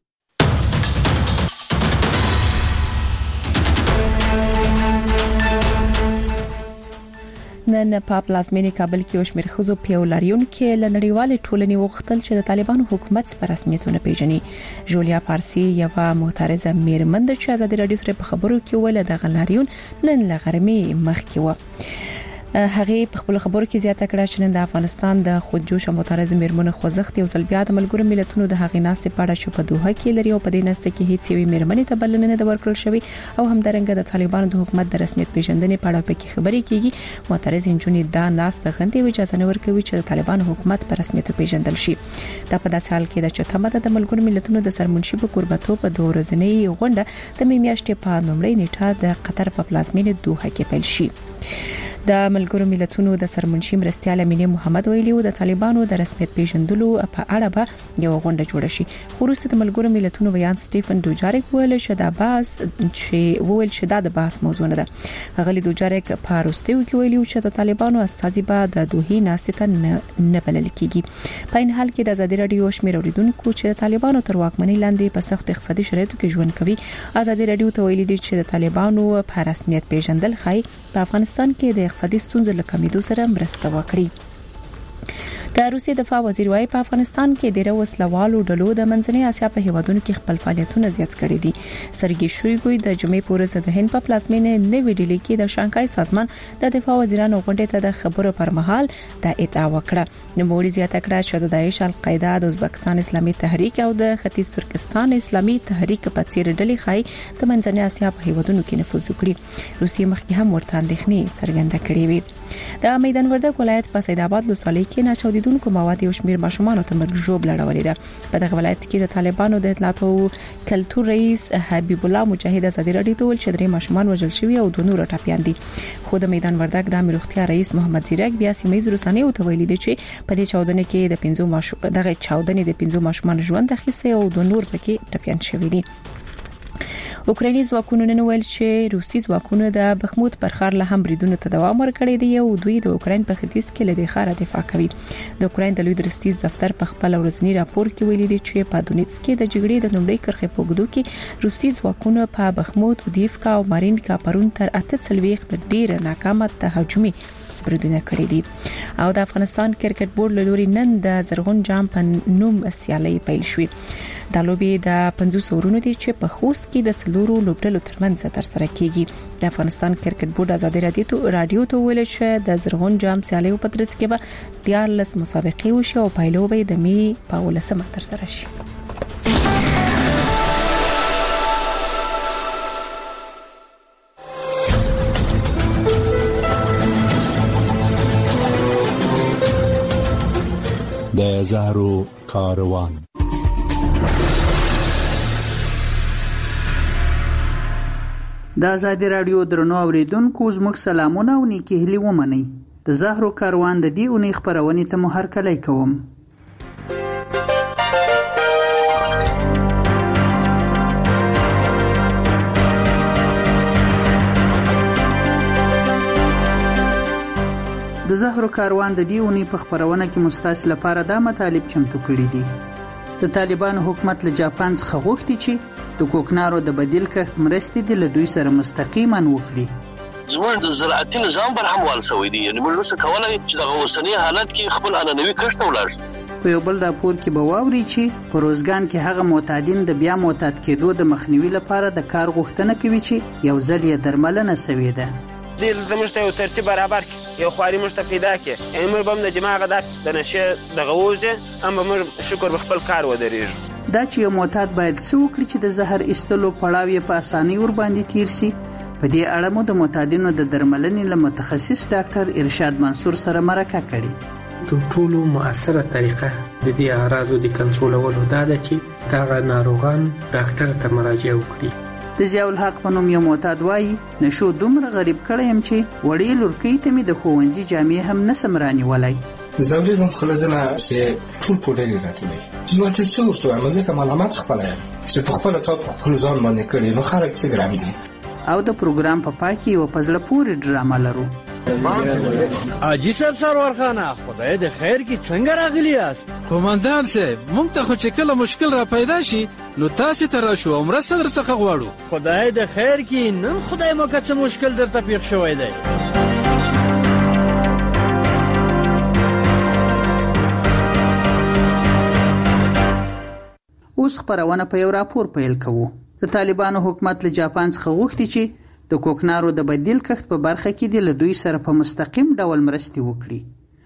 نن په پلازمینه کابل کې وشمیر خزو پیولاریون کې لنړیوال ټولنې وغوښتل چې د طالبانو حکومت پر رسمیتونه پیژني. جولیا پارسی یو معترضه میرمن چې ازادي رادیو سره په خبرو کې ویل د غلاریون نن لغرمې مخ کې و. هغه په خپل خبرو کې زیاته کړه چې د افغانستان د خودجوش معترض میرمن خوځښت یو ځل بیا د ملګرو ملتونو د هغې ناستې په اړه چې په دوحه کې لري او په دې ناستې کې هیڅ یوې میرمنې ته بلنه نه ورکړل شوې او همدارنګه د طالبانو د حکومت د رسمیت پیژندنې په اړه پکې خبرې کیږي. معترض انجونی دا ناست غندې اجازه نه ورکوي چې د طالبانو حکومت په رسمیت پیژندل شي. دا په داسې حال کې د چتمه د ملګرو ملتونو د سرمنشي په قربتو په 2 ورځنۍ غونډه د میاشتې په لومړۍ نیټه د قطر په پلازمینه دوحه کې پیل شي. د ملګرو ملتونو د سرمنشي مرستیال امینه محمد ویلي و د طالبانو د رسمیت پیژندلو په اړه به یو غونډه جوړه شي. خو وروسته د ملګرو ملتونو ویان سټیفن دوجاریک ویل چې دا بحث چې د بحث موضوع نه ده. غلي دوجاریک په روستیو کې ویلي چې د طالبانو استازي به د دوحې ناستې نه بلل کیږي. په این حال کې د ازادي رادیو شمیر اوریدونکو چې د طالبانو تر واکمنۍ لاندې په سخت اقتصادي شرایطو کې ژوند کوي ازادي رادیو ته ویلي دي چې د طالبانو په رسمیت پیژندل خای په افغانستان کې د اقتصادي ستونزو له کمیدو سره مرسته وکړي. د روسیې دفاع وزیر وايي په افغانستان کې ډېر وسلوالو ډلو د منځنۍ اسیا په هیوادونو کې خپل فعالیتونه زیات کړي دي. سرګي شویګوی د جمعې پورې د هند په پلازمینه نوې ډیلي کې د شانګهای سازمان د دفاع وزیرانو غونډې ته د خبرو پر مهال د ادعا وکړه. نوموړي زیاته کړه چې د داعش، القاعده، د ازبکستان اسلامي تحریک او د ختیځ ترکستان اسلامي تحریک په څیر ډلې خای د منځنۍ اسیا په هیوادونو کې نفوذ وکړي. روسیې مخکې هم ورته اندېښنې څرګنده کړې وې. د میدان وردګ ولایت په سید آباد ولسوالۍ کې ناشودیدونکو مواد یو شمیر ماشومان ته مرګ ژوب لړولې ده. په دغه ولایت کې د طالبانو د اطلاعات او کلتور رئیس حبیب الله مجاهد ازادي رادیو ته ویل چې درې ماشومان وژل شوي او 2 نور ټاپیان دي. خو د میدان وردګ د امیر روغتیا رئیس محمد زیرک بیا سیمه رسنۍ ته ویلي دي چې په دې چاودنه کې د 5 ماشومان ژوند اخیسته او 2 نور پکې ټاپیان شوي دي. اوکرایني ځواکونو نن ویل چې روسي ځواکونو د بخموت پر ښار له هم بریدونو ته دوام ورکړی دی او دوی د اوکراین په ختیځ کې له دې ښاره دفاع کوي. د اوکراین د لوی درستیز دفتر په خپل ورځنی راپور کې ویلي دی چې په دونیتسک کې د جګړې د لومړۍ کرښې په اوږدو کې روسي ځواکونو په بخموت، ودیفکا او مارینکا پرون تر 48 د ډیر ناکامه تهاجمي بریدونه کړی دي. او د افغانستان کرکټ بورډ له لوري نن د زرغون جام په نوم سیالي پیل شوې. د لوبي د 500 ورونو دي چې په خوست کې د څلورو لوبډلو ترمنځ تر سره کیږي. د افغانستان کرکټ بورډ ازادي رادیو ته ویل چې د زرغون جام سیالي په ترڅ کې به 14 مسابقې وشي او پایلو به د می په 18 تر سره شي. د زهرو کاروان. د ازادي رادیو درنو اوریدونکو زموږ سلامونه او نیکی هیلې ومنئ. د زهرو کاروان د دې اونۍ خبرونې ته مو هرکلی کوم. د زهرو کاروان د دې اونۍ په خبرونه کې مستاسو لپاره دا مطالب چمتو کړي دي. د طالبانو حکومت له جاپان څخه غوښتي چې د کوکنارو د بدیل کښت مرستې د له دوی سره مستقیما وکړي. زموږ د زراعتي نظام پر هم والسوي دي، یعنی موږ څه کولای چې د اوسنی حالت کې خپل انانوي کښت ولاړ شو. په یو بل راپور کې به واوري چې په روزګان کې هغه معتادین د بیا معتاد کېدو د مخنیوي لپاره د کار غوښتنه کوي چې یو ځل یې درملنه سوي ده. دل زموږ ته یو ترتیب برابر کړي، یو خواري موږ ته پیدا کړي، یعنی موږ به د جماع غدا د نشې د غوځه هم موږ شکر به خپل کار ودرېږو. دا چې یو معتاد باید څه وکړي چې د زهر ایستلو پړاو یې په اسانۍ ور باندې تیر شي. په دې اړه مو د معتادینو د درملنې له متخصص ډاکټر ارشاد منصور سره مرکه کړې. تر ټولو مؤثره طریقه د دې اعراضو د کنټرولولو دا ده چې دغه ناروغان ډاکټر ته مراجعه وکړي. د ضیاء الحق په نوم یو معتاد وایي نشو دومره غریب کړی یم چې وړې لورکۍ ته مې د ښوونځي جامې هم نسم رانیولی. زوریدم خلدنه چې ټول پوډرې راتلی نو ته څه ورته وایم ځکه معلومات خپله یم چې په خپله تا په خپل ځان باندې کړي نو خلک څه ګرم دي. او د پروګرام په پای کې یوه په زړه پورې ډرامه لرو. حاجي صاحب سرور خانه خدای د خیر کې څنګه راغلی یاست؟ کومندان صاحب موږ ته خو چې کله مشکل را پیدا شي نو تاسې ته راشو او مرسته درڅخه غواړو. خدای د خیر کې نن خدای مو که څه مشکل درته پیښ شوی دی. اوس خپرونه په یو راپور پیل کوو. د طالبانو حکومت له جاپان څخه غوښتي چې د کوکنارو د بدیل کښت په برخه کې د له دوی سره په مستقیم ډول مرستې وکړي.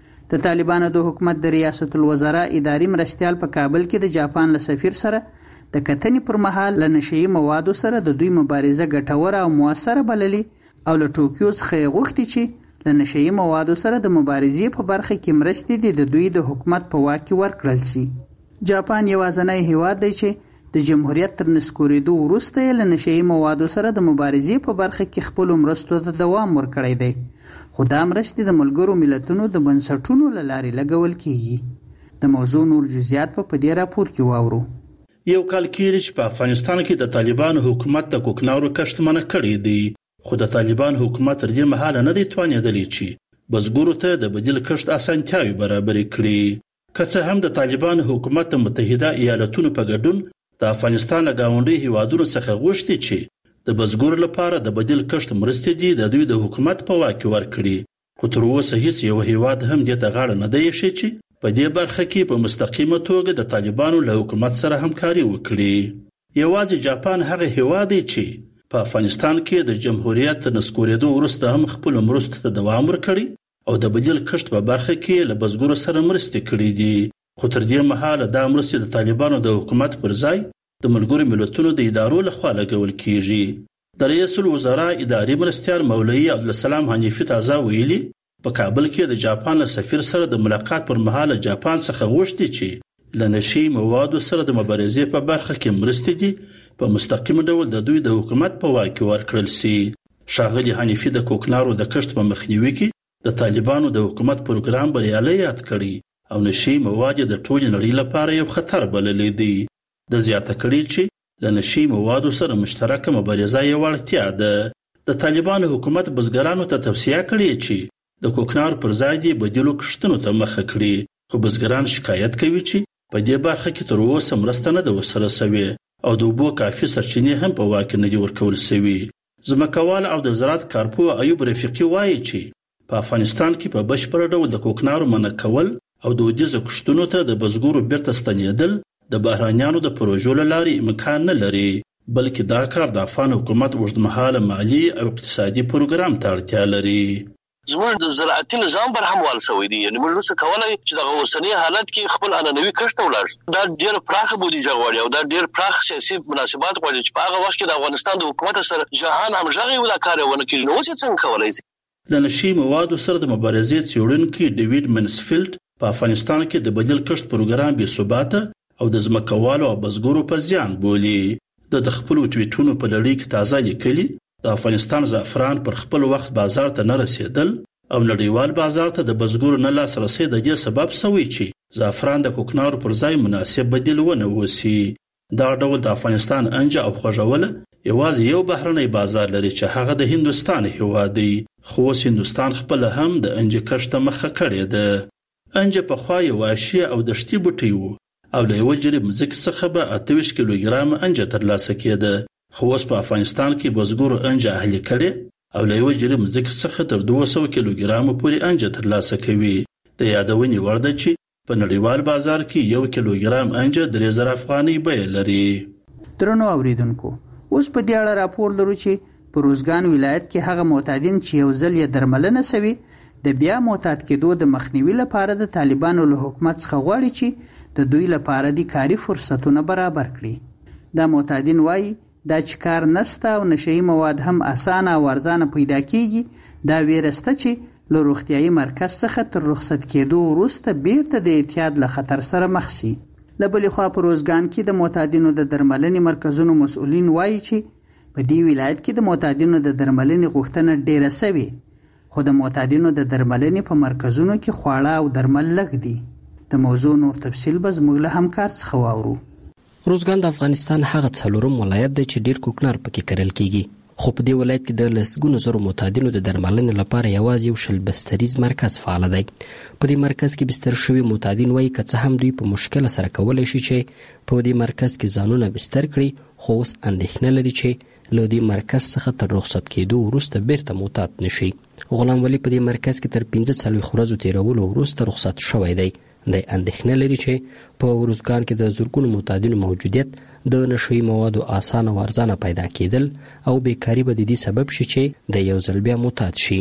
د طالبانو د حکومت د ریاست الوزرا اداري مرستیال په کابل کې د جاپان له سفیر سره د کتنې پر مهال له نشئی موادو سره د دوی مبارزه ګټوره او موثره بللي او له ټوکیو څخه غوښتي چې له نشئی موادو سره د مبارزې په برخه کې مرستې د دوی د حکومت په واک کې ورکړل شي. جاپان یوازینی هیواد دی چې د جمهوریت تر نسکورېدو وروسته یې له نشئی موادو سره د مبارزې په برخه کې خپلو مرستو ته دوام ورکړی دی، خو دا مرستې د ملګرو ملتونو د بنسټونو له لارې لګول کیږي. د موضوع نور جزئیات په دې راپور کې واورو. یو کال کېږي چې په افغانستان کې د طالبانو حکومت د کوکنارو کښت منع کړی دی، خو د طالبان حکومت تر دې مهاله نه دی توانېدلی چې بزګرو ته د بدیل کښت اسانتیاوې برابرې کړي. که څه هم د طالبان حکومت د متحده ایالتونو په ګډون د افغانستان له ګاونډي هیوادونو څخه غوښتي چې د بزګرو لپاره د بدیل کښت مرستې دي د دوی د حکومت په واک کې ورکړي، خو تر اوسه هیڅ یو هیواد هم دې ته غاړه نه دی ایښې چې په دې برخه کې په مستقیمه توګه د طالبانو له حکومت سره همکاري وکړي. یوازې جاپان هغه هیواد دی چې په افغانستان کې د جمهوریت تر نسکورېدو وروسته هم خپلو مرستو ته دوام ورکړي او د بدیل کښت په برخه کې له بزګرو سره مرستې کړي دي، خو تر دې مهاله دا مرستې د طالبانو د حکومت پر ځای د ملګرو ملتونو د ادارو لخوا لګول کیږي. د رئیس الوزرا اداري مرستیال مولوي عبدالسلام حنیفي تازه ویلي په کابل کې د جاپان له سفیر سره د ملاقات پر مهال جاپان څخه غوښتي چې له نشئی موادو سره د مبارزې په برخه کې مرستې دي په مستقیم ډول د دوی د حکومت په واک کې ورکړل شي. ښاغلي حنیفي د کوکنارو د کښت په مخنیوي کې د طالبانو د حکومت پروګرام بریالی یاد کړي او نشئی مواد د ټولې نړۍ لپاره یو خطر بللی دی. د زیاته کړي چې له نشئی موادو سره مشترکه مبارزه یو اړتیا ده. د طالبانو حکومت بزګرانو ته توصیه کړې چې د کوکنار پر ځای دی بدیلو کښتونو ته مخه کړي، خو بزګران شکایت کوي چې په دې برخه کې تر اوسه مرسته نه ده ورسره شوې او د اوبو کافي سرچینې هم په واک نه دي ورکول شوي. ځمکوال او د زراعت کارپوه ایوب رفیقي وایي چې په افغانستان کې په بشپړ ډول د کوکنارو منع کول او دودیزو کښتونو ته د بزګرو بیرته ستنېدل د بهرانیانو د پروژو له لارې امکان نه لري، بلکې دا کار د افغان حکومت اوږدمهاله مالي او اقتصادي پروګرام ته اړتیا لري. زموږ د زراعتي نظام برهموال شوی دی، یعنې موږ نشو کولی چې دغه اوسني حالت کې خپل عنعنوي کښت ته ولاړ شو. دا ډېره پراخه بودیجه غواړي او دا ډېر پراخ سیاسي مناسبات غواړي چې په هغه وخت کې د افغانستان د حکومت سره جهان همغږی و دا کار یې ونه کړي. نو اوس یې څنګه کولی شي؟ د نشئی موادو سره د مبارزې څېړونکي ډیویډ منسفیلډ په افغانستان کې د بدیل کښت پروګرام بې ثباته او د ځمکوالو او بزګرو په زیان بولي. د خپلو ټویټونو په لړۍ کې تازه لیکلي د افغانستان زعفران پر خپل وخت بازار ته نه رسېدل او نړیوال بازار ته د بزګرو نه لاسرسی د دې سبب شوی چې زعفران د کوکنارو پر ځای مناسب بدیل ونه وسی. دا ډول د افغانستان انجه او خوږوله یوازې یو بهرنی بازار لري چې هغه د هندوستان هیواد دی، خو اوس هندوستان خپل هم د انجه کښت مخه کړې ده. انجه پخوا یو وحشي او دشتي بوټی و او له یوه جریب مځکې څخه به 28 کیلوګرامه انجه ترلاسه کېده، خو اوس په افغانستان کې بزګرو انجه اهلي کړې او له یوه جریب مځکې څخه تر 200 کیلوګرامه پورې انجه ترلاسه کوي. د یادونې وړ ده چې په نړیوال بازار کې 1 کیلوګرام انجه 3000 افغانۍ بیه لري. درنو اوریدونکو، اوس په دې اړه راپور لرو چې په روزګان ولایت کې هغه معتادین چې یو ځل یې درملنه شوي د بیا معتاد کېدو د مخنیوي لپاره د طالبانو له حکومت څخه غواړي چې د دوی لپاره د کاري فرصتونه برابر کړي. دا معتادین وایي دا چې کار نسته او نشئی مواد هم اسانه او ارزانه پیدا کیږي، دا ویرسته چې له روغتیايي مرکز څخه تر رخصت کېدو وروسته بیرته د اعتیاد له خطر سره مخ شي. له بلې خوا په روزګان کې د معتادینو د درملنې مرکزونو مسؤلین وایي چې په دې ولایت کې د معتادینو د درملنې غوښتنه ډېره سوي، خو د معتادینو د درملنې په مرکزونو کې خواړه او درمل لږ دي. د موضوع نور تفصیل به زموږ له همکار څخه واورو. روزګان د افغانستان هغه څلورم ولایت دی چې ډېر کوکنار پکې کرل کیږي، خو په دې ولایت کې د لسګونو زرو معتادینو د درملنې لپاره یوازې یو شل بستریز مرکز فعال دی. په دې مرکز کې بستر شوي معتادین وایي که څه هم دوی په مشکل سره کولی شي چې په دې مرکز کې ځانونه بستر کړي، خو اوس اندېښنه لري چې له دې مرکز څخه تر رخصت کېدو وروسته بیرته معتاد نشي. غلام ولی په دې مرکز کې تر 45 ورځو تیرولو وروسته رخصت شوی دی. د اندېښنه لري چې په روزګان کې د زرګونو معتادینو موجودیت د نشوي موادو اسانه او ارزانه پیدا کېدل او بیکاری به د دې سبب شي چې د یو ځل بیا معتاد شي.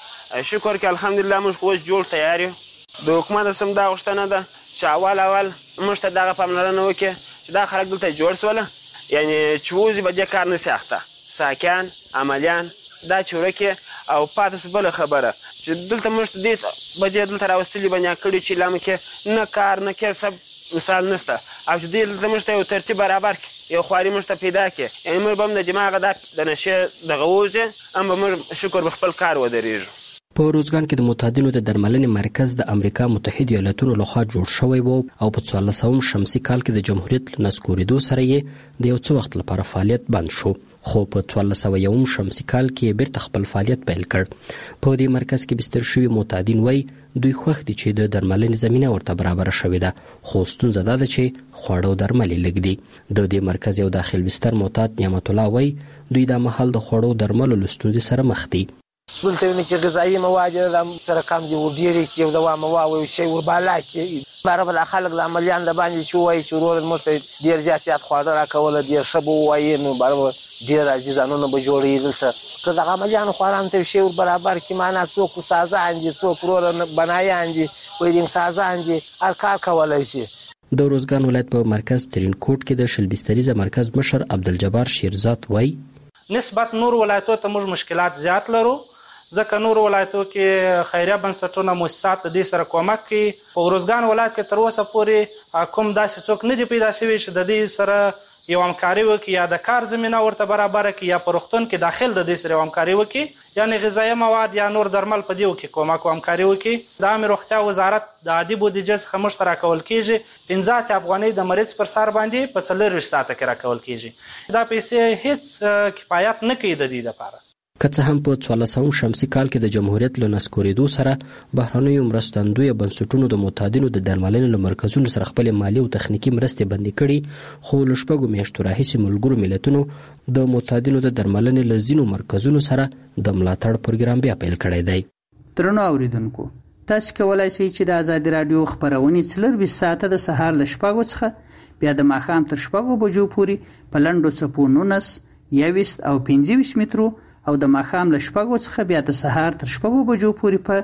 شکر کې الحمدلله موږ اوس جوړ تیار یو. د حکومت سم دا غوښتنه ده چې اول موږ ته دغه پاملرنه وکړي چې دا خلک دلته جوړ سول، یعنی چې وځي به دې کار نه سي اخته ساکان عملیان دا چورکه او پاتې بل خبره چې دلته موږ ته دې بجې دلته راوستلي بنیا کړي چې لامه کې نه کار نه کسب مثال نشته، او چې دلته موږ ته یو ترتیب برابر کړي، یو خواري موږ ته پیدا کړي، یعنی موږ به هم د دماغه د نشې دغه ووځي، هم به موږ شکر به خپل کار ودرېږو. په روزګان کې د معتادینو د درملنې مرکز د امریکا متحده ایالاتونو لخوا جوړ شوی و او په 1400 شمسي کال کې د جمهوریت له نسکورېدو سره یې د یو څه وخت لپاره فعالیت بند شو، خو په 1401 شمسي کال کې بیرته خپل فعالیت پیل کړ. په دې مرکز کې بستر شوي معتادین وایي دوی خوښ دي چې د درملنې زمینه ورته برابره شوې ده، خو ستونزه دا ده چې خواړه او درمل یې لږ دي. د دې مرکز یو داخل بستر معتاد نعمت الله وایي دوی دا مهال د خوړو او درملو له ستونزې سره مخ دي. دلته ونه چې غذایي مواد د سره کم دي ورډېرې کې او دوام واو شي وربالا کې برابر خلک د عملیان د باندې چې وایي چې ورور مو ډېر زیات خواړه راکول ډېر شبو وایي نو برابر ډېر عزیزانو به جوړې دلته ته د عملیان خواران ته شي برابر کې معنا څوک سازان دي څوک ورور بنایان دي وایي سازان دي هر کار کولای شي. د روزګان ولایت په مرکز ترینکوټ کې د شل بستریزه مرکز مشر عبدالجبار شیرزاد وایي نسبت نور ولایتو ته موږ مشکلات زیات لرو، ځکه نور ولایتو کې خیریه بنسټونه مؤسسات د دې سره کومک کوي. په روزګان ولایت کې تر اوسه پورې کوم داسې څوک نه دي پیدا شوي چې د دې سره یو همکاري وکړي یا د کار زمینه ورته برابره کړي یا په روغتون کې داخل د دې سره همکاري وکړي، یعنی غذایي مواد یا نور درمل په دې کې کومک او همکاري وکړي. د عامه روغتیا وزارت د عادي بودیجې څخه موږ ته راکول کېږي 15 افغانۍ د مریض پر سر باندې په 24 ساعته کې راکول کېږي. دا پیسې هیڅ کفایت نه کوي د دې لپاره. که څه هم په 1400 شمسي کال کې د جمهوریت له نسکورېدو سره بهرنیو مرستندویه بنسټونو د معتادینو د درملنې له مرکزونو سره خپل مالی او تخنیکي مرستې بندي کړي، خو له شپږو میاشتو راهیسې ملګرو ملتونو د معتادینو د درملنې له ځینو مرکزونو سره د ملاتړ پروګرام بیا پیل کړی دی. درنو اوریدونکو، تاسو کولای شئ چې د آزادي رادیو خبرونه 24 ساعته د سهار له شپږو څخه بیا د ماښام تر شپږو بجو پورې په لنډو څپو 19 21 او 25 مترو او د ماښام له شپږو څخه بیا د سهار تر شپږو بجو پورې په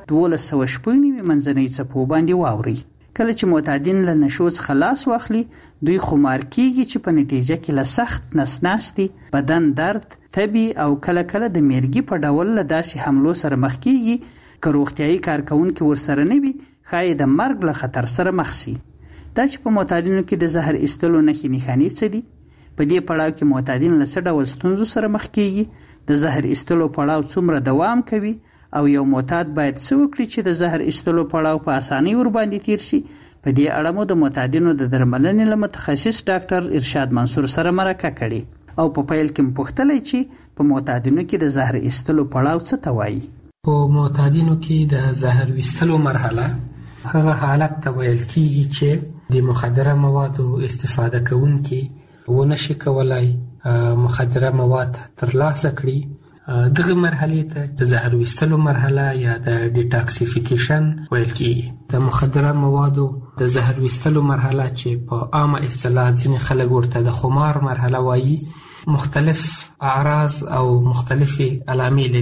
1290 منځنۍ څپو باندې واوري. کله چې معتادین له نشو څخه لاس واخلي دوی خمار کیږي چې په نتیجه کې له سخت نسناستي، بدن درد، تبي او کله کله د میرګي په ډول له داسې حملو سره مخ کیږي که روغتیايي کارکونکي ورسره نه وي ښایي د مرګ له خطر سره مخ شي. دا چې په معتادینو کې د زهر ایستلو نښې نښانې څه دي؟ په دې پړاو کې معتادین له څه ډول ستونزو سره مخ کیږي؟ د زهر ایستلو پړاو څومره دوام کوي او یو معتاد باید څه وکړي چې د زهر ایستلو پړاو په اسانۍ ور باندې تیر شي؟ په دې اړه مو د معتادینو د درملنې له متخصص ډاکټر ارشاد منصور سره مرکه کړې او په پیل کې پوښتلې چې په معتادینو کې د زهر ایستلو پړاو څه ته وایي. په معتادینو کې د زهر ایستلو مرحله هغه حالت ته ویل کیږي چې د مخدره موادو استفاده کوونکي ونشي کولای مخدره مواد ترلاسه کړي. دغه مرحله ته د زهر ویستلو مرحله یا د ډیټاکسیفیکیشن ویل کیږي. د مخدره موادو د زهر ویستلو مرحله چې په عامه اصطلاح ځینې خلک ورته د خمار مرحله وایي، مختلف اعراض او مختلفې علامې لري.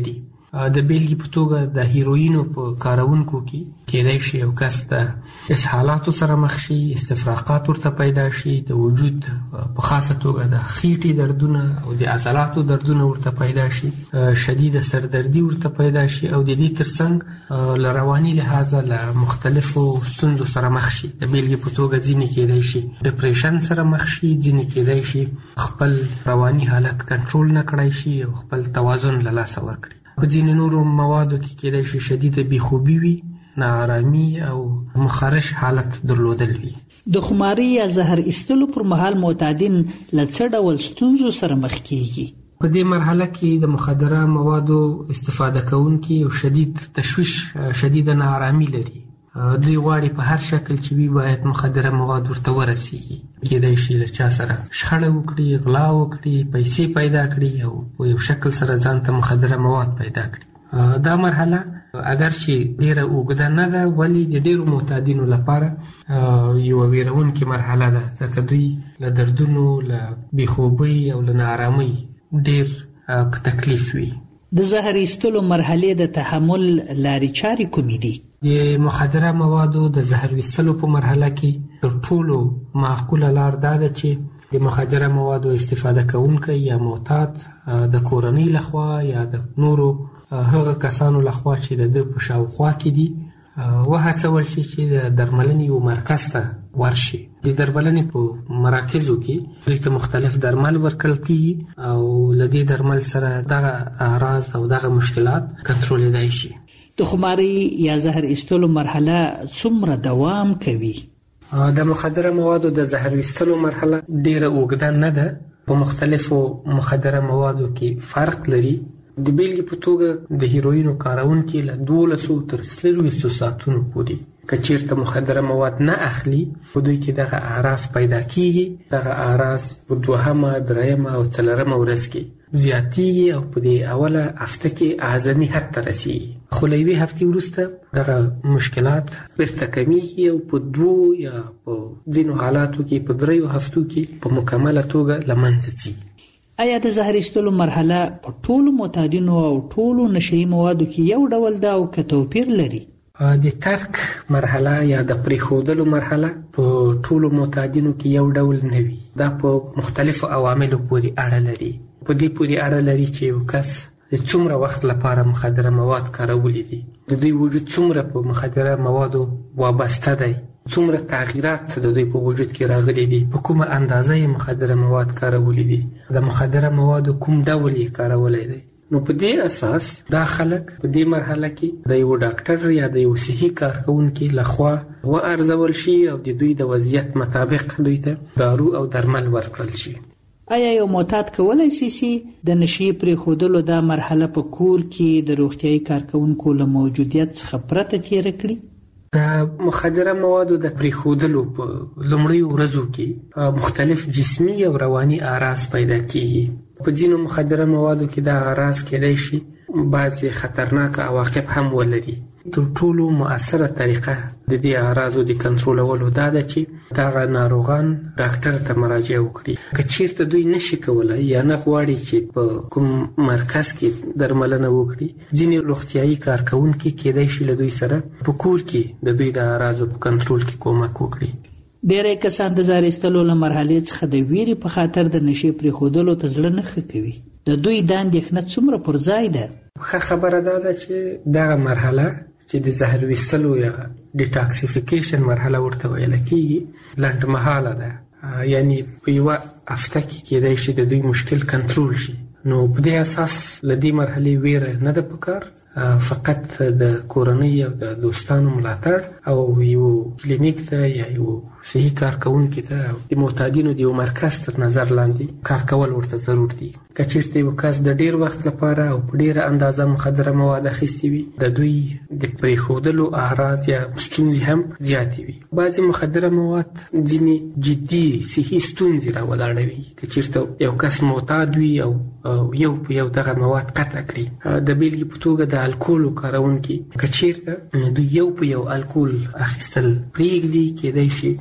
د بیلګې په توګه د هیروینو په کارونکو کې کېدای شي یو کس د اسهالاتو سره مخ شي، استفراقات ورته پیدا شي، د وجود په خاصه توګه د خېټې دردونه او د عضلاتو دردونه ورته پیدا شي، شدید سردردي ورته پیدا شي او د دې ترڅنګ له رواني لحاظه له مختلفو ستونزو سره مخ شي. د بیلګې په توګه ځینې کېدای شي ډپریشن سره مخ شي، ځینې کېدای شي خپل رواني حالت کنټرول نه کړای شي او خپل توازن له لاسه ورکړي. په ځینې نورو موادو کې کېدای شي شدیده بېخوبي وي، ناارامي او مخارش حالت درلودل وي. د خماري یا زهر ایستلو پر مهال معتادین له څه ډول ستونزو سره مخ کیږي؟ په دې مرحله کې د مخدره موادو استفاده کوونکي یو شدید تشویش، شدیده ناارامي لري. دوی غواړي په هر شکل چې وي باید مخدره مواد ورته ورسیږي. کېدای شي له چا سره شخړه وکړي، غلا وکړي، پیسې پیدا کړي او په یو شکل سره ځان ته مخدره مواد پیدا کړي. دا مرحله اگر چې ډیره اوږده نه ده ولی د ډیرو معتادینو لپاره یو ویرونکې مرحله ده، ځکه دوی له دردونو، له بېخوبۍ او له ناارامۍ ډیر په تکلیف وي. د زهر ایستلو مرحلې د تحمل لارې چارې کومې دي؟ د مخدره موادو د زهر ایستلو په مرحله کې تر ټولو معقوله لار دا ده چې د مخدره موادو استفاده کوونکی یا معتاد د کورنۍ لخوا یا د نورو هغه کسانو لخوا چې د ده په شاوخوا کې دي وهڅول شي چې د درملنې یو مرکز ته ورشي. د درملنې په مراکزو کې دوی ته مختلف درمل ورکړل کېږي او له دې درمل سره دغه اعراض او دغه مشکلات کنټرولېدای شي. د خماري یا زهر ایستلو مرحله څومره دوام کوي؟ د مخدره موادو د زهر ایستلو مرحله ډیره اوږده نه ده. په مختلفو مخدره موادو کې فرق لري. د بیلګې په توګه د هیروینو کارونکي له 12 تر 24 ساعتونو پورې که چیرته مخدره مواد نه اخلي په دوی کې دغه اعراض پیدا کیږي. دغه اعراض په 2، 3 او 4 ورځ کې زیاتیږي او په دې اوله هفته کې اعظمي حد ته رسیږي. خو له یوې هفتې وروسته دغه مشکلات بیرته کمیږي او په 2 یا په ځینو حالاتو کې په 3 هفتو کې په مکمله توګه له منځه ځي. آیا د زهر ایستلو مرحله په ټولو معتادینو او ټولو نشهیي موادو کې یو ډول ده او که توپیر لري؟ د ترک مرحله یا د پریښودلو مرحله په ټولو معتادینو کې یو ډول نه وي. دا په مختلفو عواملو پورې اړه لري. په دې پورې اړه لري چې یو کس د څومره وخت لپاره مخدره مواد کارولی دي، د دوی وجود څومره په مخدره موادو وابسته دی، څومره تغییرات د دوی په وجود کې راغلي دي، په کومه اندازه یې مخدره مواد کارولی دي، د مخدره موادو کوم ډول یې کارولی دی. نو په دې اساس دا خلک په دې مرحله کې د یو ډاکټر یا د یو صحي کارکونکي لخوا وارزول شي او د دوی د وضعیت مطابق دوی ته دارو او درمل ورکړل شي. آیا یو معتاد کولای شي د نشي پرېښودلو دا مرحله په کور کې د روغتیايي کارکونکو له موجودیت څخه پرته تېره کړي؟ د مخدره موادو د پرېښودلو په لومړیو ورځو کې مختلف جسمي او رواني اعراض پیدا کیږي. په ځینو مخدره موادو کې دا اعراض کېدای شي بعضې خطرناک عواقب هم ولري. تر ټولو مؤثره طریقه د دې اعراضو د کنټرولولو دا ده چې دغه ناروغان ډاکټر ته مراجعه وکړي. که چیرته دوی نشي کولی یا نه غواړي چې په کوم مرکز کې درملنه وکړي، ځینې روغتیايي کارکونکي کېدای شي له دوی سره په کور کې د دوی د اعراضو په کنټرول کې کومک وکړي. ډېری کسان د زهر ایستلو له مرحلې څخه د ویرې په خاطر د نشي پرېښودلو ته زړه نه ښه کوي. د دوی دا اندېښنه څومره پر ځای ده؟ ښه خبره دا ده چې دغه مرحله چې د زهر ویستلو یا ډیټاکسیفیکیشن مرحله ورته ویل کېږي لنډمهاله ده، یعنی په یوه هفته کې کېدای شي د دوی مشکل کنټرول شي. نو په دې اساس له دې مرحلې ویره نه ده پکار، فقط د کورنۍ او د دوستانو ملاتړ او یو کلینیک ته یا یو صحي کارکونکي ته د معتادینو د یو مرکز تر نظر لاندې کار کول ورته ضرور دي. که چیرته یو کس د ډیر وخت لپاره او په ډیره اندازه مخدره مواد اخیستي وي، د دوی د پرېښودلو اعراض یا ستونزې هم زیاتې وي. بعضې مخدره مواد ځینې جدي صحي ستونزې راولاړوي. که چیرته یو کس معتاد وي او یو په یو دغه مواد قطع کړي، د بیلګې په توګه د الکولو کارونکي که چیرته دوی یو په یو الکول اخیستل پرېږدي، کېدای شي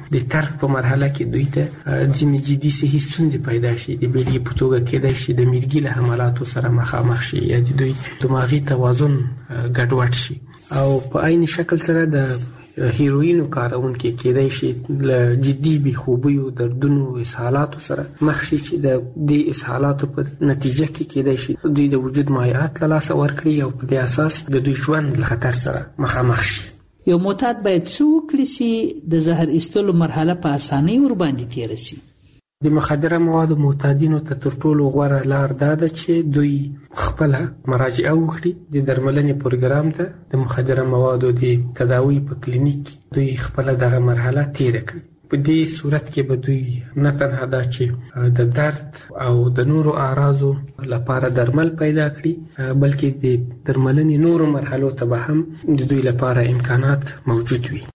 د ترک په مرحله کې دوی ته ځینې جدي صحي ستونزې پیدا شي. د بیلګې په توګه کېدای شي د میرګي له حملاتو سره مخامخ شي یا د دوی دماغي توازن ګډوډ شي، او په عین شکل سره د هیروینو کارونکو کېدای شي له جدي بېخوبیو، دردونو، اسهالاتو سره مخ شي چې د دې اسهالاتو په نتیجه کې کېدای شي دوی د وجود مایعات له لاسه ورکړي او په دې اساس د دوی ژوند له خطر سره مخامخ شي. یو معتاد باید څه وکړي چې د زهر ایستلو مرحله په اسانۍ ورباندې تېره شي؟ د مخدره موادو معتادینو ته تر ټولو غوره لار دا ده چې دوی خپله مراجعه وکړي د درملنې پروګرام ته. د مخدره موادو د تداوی په کلینیک دوی خپله دغه مرحله تېره کړي. په دې صورت کې به دوی نه تنها دا چې د درد او د نورو اعراضو لپاره درمل پیدا کړي، بلکې د درملنې نورو مرحلو ته به هم د دوی لپاره امکانات موجود وي.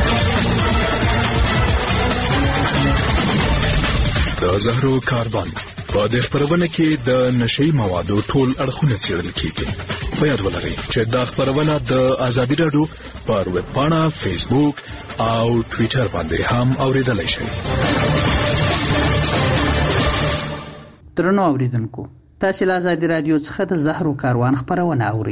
د زهرو کاروان په دې خبرونه کې د نشئی موادو ټول اړخونه څېړل کیږي. په یاد ولرئ چې دا خبرونه د ازادي راډیو پر ویب پاڼه، فیسبوک او ټویټر باندې هم اوریدلای شئ. درنو اوریدونکو، تاسو له ازادي راډیو څخه د زهرو کاروان خبرونه اورئ.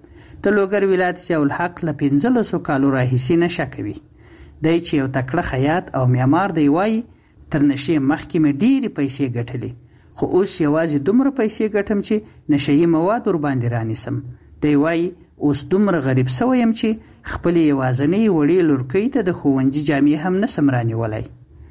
د لوګر ولایت ضیاء الحق له 15 کالو راهیسې نشه کوي. دی چې یو تکړه خیاط او معمار دی وایي تر نشې مخکې مې ډېرې پیسې ګټلې، خو اوس یوازې دومره پیسې ګټم چې نشهیي مواد ورباندې رانیسم. دی وایي اوس دومره غریب سوی یم چې خپلې یوازینۍ وړې لورکۍ ته د ښوونځي جامې هم نسم رانیولی.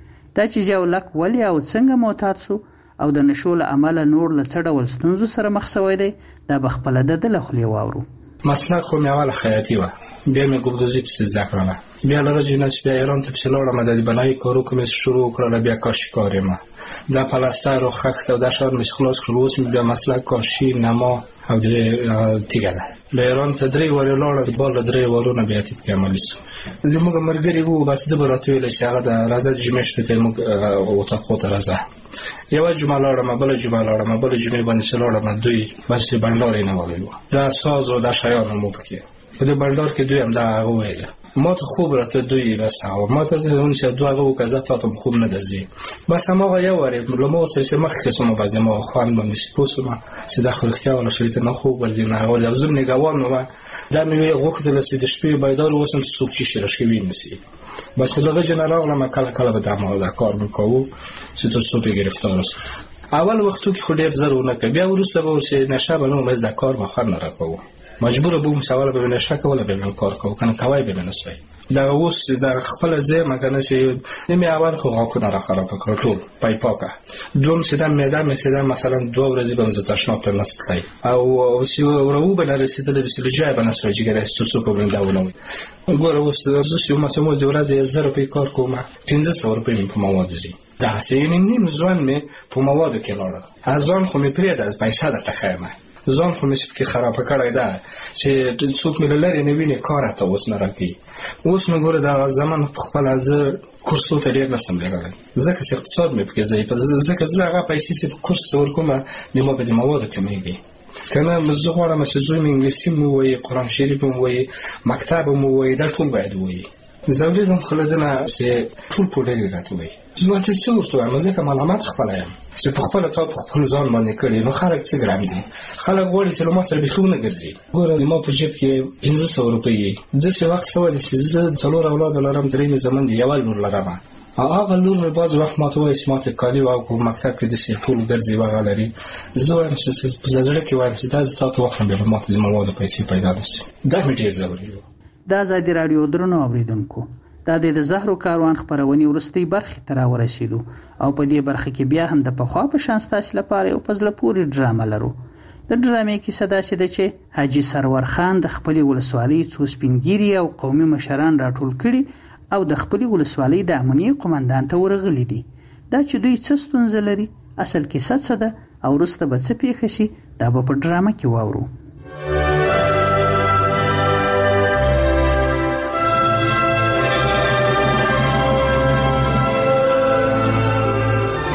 دا چې ضیاء الحق ولې او څنګه معتاد سو او د نشو له امله نور له څه ډول ستونزو سره مخ سوی دی، دا به خپله د ده له خولې واورو. مسلک خو مې اوله خیاطي وه، بیا مې ګلدوزي پسې زده کړله، بیا له ورځې نه چې بیا ایران ته پسې لاړم، د بنایي کارو که مې شروع کړله، بیا کاشي کار یم، دا پلستر او خښت او دا شیان مې خلاص کړل. اوس مې بیا مسلک کاشي، نما او د تیږه ده. له ایران ته 3 وارې لاړم، بال له 3 وارونه بیا تیپ کې عملي سو. زموږ ملګري وو، بس ده به راته ویله چې هغه د راځه د جمعې شپې ته موږ اتاقو ته راځه. یوه جمعه لاړم، بله جمعه لاړم، بله جمعې باندې چې لاړم، دوی بس بنډار یې نه ویلو، دا ساز او دا شیان هم پکې په دې بنډار کې دوی هم دا هغه ویله. ما ته خوب راته دوی بس هغه ما ته اون چې دوه هغه وکړه تا ته خوب نه درځي. بس هماغه یو وارې له ما سره چې مخکې سوم باز ما خوان باندې پوسوم چې د خلکتیا ولا شریته نه خوب ورځي نه او زم نگاوان نو دا مې غوښتل چې د شپې بیدار وسم څوک چې شرشوي نسی. بس لږه جنرال ما کله کله به دا کار وکاو چې تر څو به گرفتار شم. اول وختو کې خو ډېر ضرور نه کړ، بیا وروسته به چې نشه به نو مې دا کار به خور نه راکاو، مجبور بوم چې اوله به نشه کوله به من کار کوو کنه کوي به نه سوي. دا اوس دا خپل ځای مګنه چې نیمه اول خو غاښونه را خراب کړ ټول پای پاکه. دوم چې دا معده مې سیده مثلا 2 ورځې به زه تشناب تر نستای او چې ورو به نه رسیدل چې لږه به نه سوي چې ګره څه په بل داونه. ګوره اوس زه چې ما سمو د ورځې 1000 روپۍ کار کوم، 1500 روپۍ په مواد دي. دا سینې نیم ځوان مې په مواد کې لاړ. ځان خو مې پرې د پیسې د تخیمه ځان خو مې کې خراب کړی دا چې څوک مې لري نه ویني کار ته اوس نه راکې. اوس نو ګوره دا زمان په خپل ځ کورسو ته ډېر نسم لګولای، ځکه چې اقتصاد مې پکې ځای په ځکه زه هغه پیسې چې کورس ورکوم د ما په دې موادو کې مې کنه زه غواړم چې زوی مې انګلیسي مو وایي، قرآن شریف مو وایي، مکتب مو وایي، دا ټول باید وایي. زولیدم خلدنه چې ټول پوډري راته وایي. نو ته څه ورته وایم؟ ځکه معلومات خپله یم چې په خپله تا په خپل ځان باندې کړي. نو خلک څه ګرم دي، خلک غواړي چې له ما سره بیخي ونه ګرځي. ګوره ما په جیب کې 1500 روپۍ داسې وخت سوی دی چې زه 4 اولاد لرم، 3 مې زمن دي، یوه لور لرم. هغه لور مې بعض وخت ما ته وایي چې ما ته کالي په مکتب کې داسې ټول ګرځي وغه لري. زه وایم چې په زړه کې وایم چې دا زه تا ته واخلم بیا ما ته د موادو پیسې پیدا نه شي. دا مې ډېر ضروري و. دا ازادي راډیو درنو اوریدونکو، دا د زهرو کاروان خبرونې ورستۍ برخې ته راورسېدو او په دې برخه کې بیا هم د پخوا په شان ستاسو لپاره یو په زړه پورې ډرامه لرو. د ډرامې کیسه داسې ده چې حاجي سرور خان د خپلې ولسوالۍ څو سپینګیري او قومي مشران راټول کړي او د خپلې ولسوالۍ د امنیې قومندان ته ورغلي دي. دا چې دوی څه ستونزه لري، اصل کیسه څه ده او وروسته به څه پیښه شي، دا به په ډرامه کې واورو.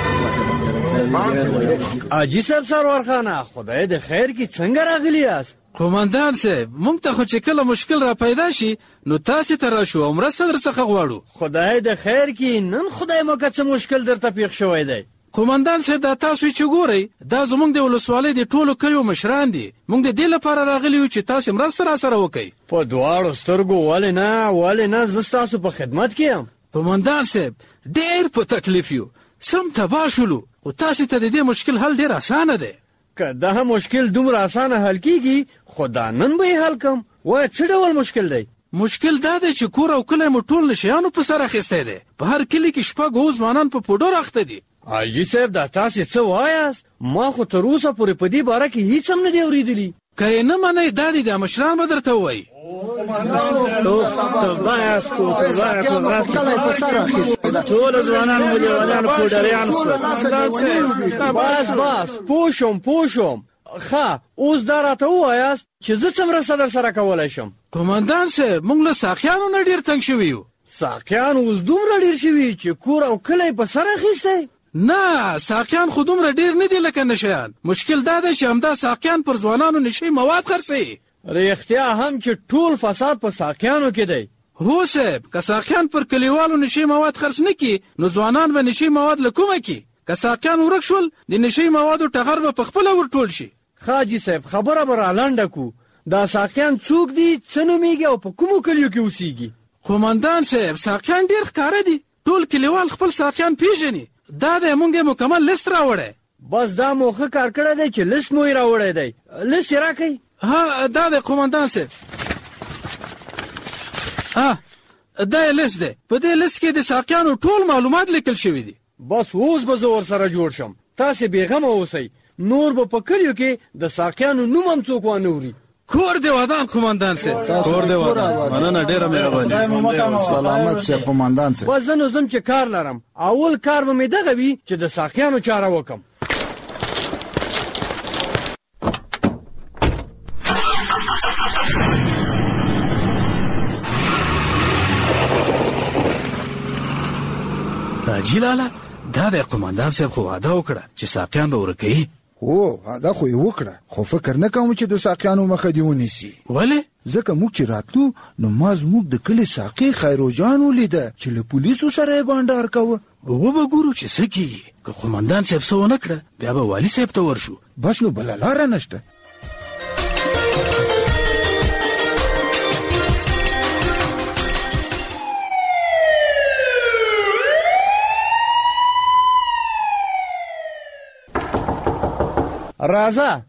حاجی صاحب سرور خانه، خدای د خیر کی څنګه راغلی یاست؟ قومندان صاحب مونږ ته خو چې کله مشکل را پیدا شي نو تاسو ته راشو او مرسته درڅخه غواړو. خدای د خیر کې نن خدای مو که څه مشکل درته پیښ شوی دی. قومندان صاحب دا تاسو چې ګورئ دا زمونږ د ولسوالۍ د ټولو کلیو مشران دي. مونږ د دې لپاره راغلي یو چې تاسو مرسته را سره وکړئ. په دواړو سترګو ولې نه زه ستاسو په خدمت کې یم. قومندان صاحب ډېر په تکلیف یو سم تباه شولو او تاسو ته د دې مشکل حل ډېر اسانه دی. که دا مشکل دومره اسانه حل کیږي خو دا نن به یې حل کم. وایه څه ډول مشکل دی؟ مشکل دا دی چې کور او کلی مو ټول نشیانو په سر اخیستی دی. په هر کلي کې 6 اوه ځوانان په پوډر اخته دي. حاجي صاحب دا تاسې څه وایاست؟ ما خو تر اوسه پورې په دې باره کې هیڅ هم نه دی اورېدلي. که یې نه منئ دا دي د مشران به درته ووایي. ټول ځوانان مو لیونیان پوډریان شول. بس پوه شوم. ښه اوس دا راته ووایاست چې زه څه مرسته در سره کولی شم؟ قومندان صاحب موږ له ساقیانو نه ډېر تنګ شوي یو. ساقیان اوس دومره ډېر شوي چې کور او کلی په سر اخیستی؟ نه ساقیان خو دومره ډېر نه دي لکه نشیان. مشکل دا دی چې همدا ساقیان پر ځوانانو نشي مواد خرڅوي. رښتیا هم چې ټول فساد په ساقیانو کې دی. هو صاحب که ساقیان پر کلیوالو نشي مواد خرڅ نه کړي نو ځوانان به نشي مواد له کومه کړي. که ساقیان ورک شول د نشي موادو ټغر به په خپله ورټول شي. حاجي صاحب خبره به رالنډه کو. دا ساقیان څوک دي، څه نومیږي او په کومو کلیو کې اوسیږي؟ قومندان صاحب ساقیان ډېر ښکاره دي. ټول کلیوال خپل ساقیان پیژني. دا دی موږ یې مکمل لیست راوړی. بس دا مو ښه کار کړی دی چې لیست مو یې راوړی دی. لیست یې راکئ. ها دا دی قومندان صاحب. دا یې لیست دی. په دې لیست کې د ساقیانو ټول معلومات لیکل شوي دي. بس اوس به زه ورسره جوړ شم. تاسې بېغمه اوسئ. نور به په کلیو کې د ساقیانو نوم هم څوک وانه وري. کور دی ودان قومندان صاحب. کور دی ودان. مننه ډېره مهرباني. سلامت شه قومندان صاحب. بس زه نو ځم چې کار لرم. اول کار به مې دغه وي چې د ساقیانو چاره وکم. حاجي لالا دا د قومندان صاحب خو واده وکړه چې ساقیان به ورکوي. او دا خو یې وکړه خو فکر نه کوم چې د ساقیانو مخه دې ونیسي. ولې؟ ځکه موږ چې راتلو نو ما زموږ د کلي ساقي خیروجان ولیده چې له پولیسو سره یې بانډار کوه. وبه ګورو چې څه کېږي. که قومندان صاحب څه ونه کړه بیا به والي صاحب ته ورشو. بس نو بله لاره نشته. راځه.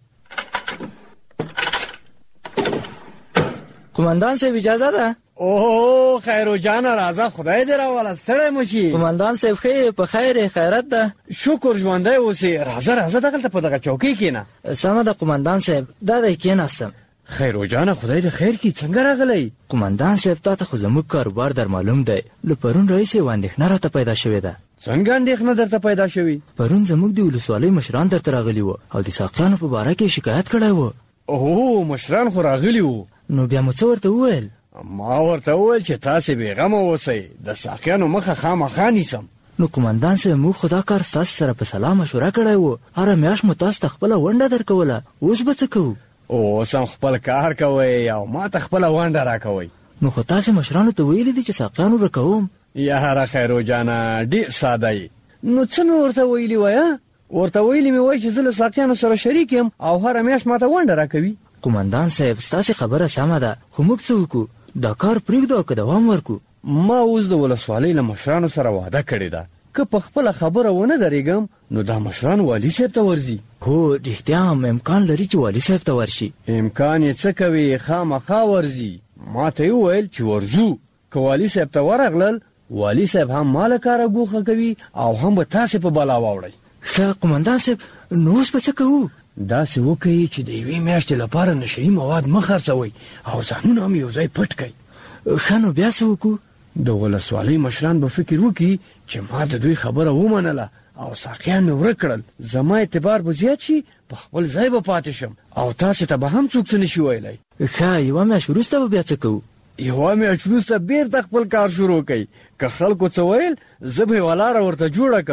قومندان صاحب اجازه ده؟ اوه خیرو جان راځه خدای دې راواله ستړی مشي. قومندان صاحب ښه په خیر خیرت ده؟ شکر ژوندی اوسې. راځه دغلته په دغه چوکۍ کښېنه. سمه ده قومندان صاحب دا دی کښېناستم. خیرو جان خدای دې خیر کړي. څنګه راغلی؟ قومندان صاحب تا ته خو زموږ کاروبار در معلوم دی. له پرون راهیسې یوه اندېښنه راته پیدا شوې ده. څنګه اندېښنه درته پیدا شوې؟ پرون زموږ د ولسوالۍ مشران درته راغلي وو او د ساقیانو په باره کې شکایت کړی وو. اوه مشران خو راغلي وو. نو بیا مو څه ورته وویل؟ ما ورته وویل چې تاسې بېغمه اوسئ د ساقیانو مخه خامخا نیسم. نو قومندان صاحب موږ خو دا کار ستاسو سره په سلا مشوره کړی وو. هره میاشت مو تاسو ته خپله ونډه درکوله. اوس به څه کوو؟ اوس هم خپل کار کوئ او ما ته خپله ونډه راکوئ. نو خو تاسې مشرانو ته ویلي دي چې ساقیان ورکوم. یاره خیرو جانه ډېر ساده یې. نو څه مې ورته ویلي وایه؟ ورته ویلي مې وایي چې زه له ساقیانو سره شریک یم او هره میاشت ما ته ونډه راکوي. قومندان صاحب ستاسې خبره سمه ده خو موږ څه وکړو؟ دا کار پرېږدو او که دوام ورکړو؟ ما اوس د ولسوالۍ له مشرانو سره وعده کړې ده که په خپله خبره ونه درېږم نو دا مشران والي صاحب ته ورځي. هو رښتیا هم امکان لري چې والي صاحب ته ورشي. امکان یې څه کوي خامخا ورځي. ما ته یې وویل چې ورځو. که والي صاحب ته ورغلل والي صاحب هم ما له کاره ګوښه کوي او هم به تاسې په بلا واوړئ. ښه قومندان صاحب نو اوس به څه کوو؟ داسې وکړئ چې د یوې میاشتې لپاره نشهیي مواد مه خرڅوئ او ځانونه هم یو ځای پټ کړئ. ښه نو بیا څه وکړو؟ د ولسوالۍ مشران به فکر وکړي چې ما د دوی خبره ومنله او ساقیان مې ورک کړل. زما اعتبار به زیات شي په خپل ځای به پاتې شم او تاسې ته به هم څوک څه نشي ویلی. ښه یوه میاشت وروسته به بیا څه کوو؟ یوه میاشت وروسته بېرته خپل کار شروع کړئ. که خلکو څه ویل زه به یوه لاره ورته جوړه کړم.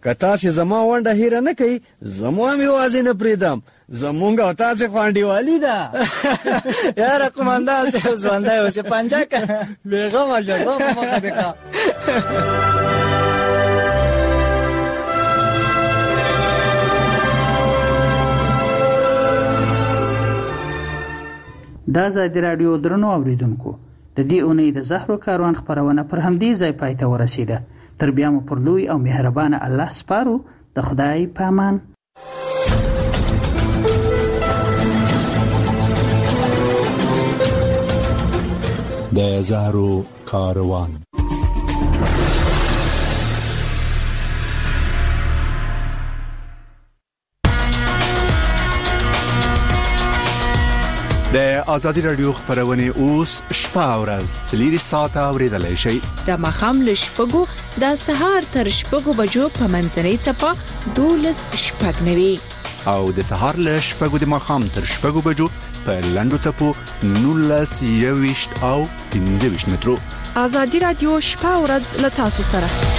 که تاسې زما ونډه هیره نه کوي زما هم یوازې نه پرېږدم زمونږ او تاسې خو انډیوالي ده یاره قومندان صاحب ژوندی اوسې پنجه که بېغمه جزا په مخه دې ښه. دا ازادي راډیو درنو اوریدونکو د دې اونۍ د زهرو کاروان خپرونه پر همدې ځای پای ته ورسیده. تر بیا مو پر لوی او مهربانه الله سپارو. د خدای په امان. د زهرو کاروان. د ازادي راډیو خبرونه اوس شپه او ورځ 4 ساعته اوریدلای شئ. د مخام له شپږو د سهار تر شپږو بجو په منځنۍ چپه 12:09 او د سهار له شپږو د مخام تر شپږو بجو په لندو چپو 19:20 او 15 مترو. ازادي راډیو شپه او ورځ له تاسو سره.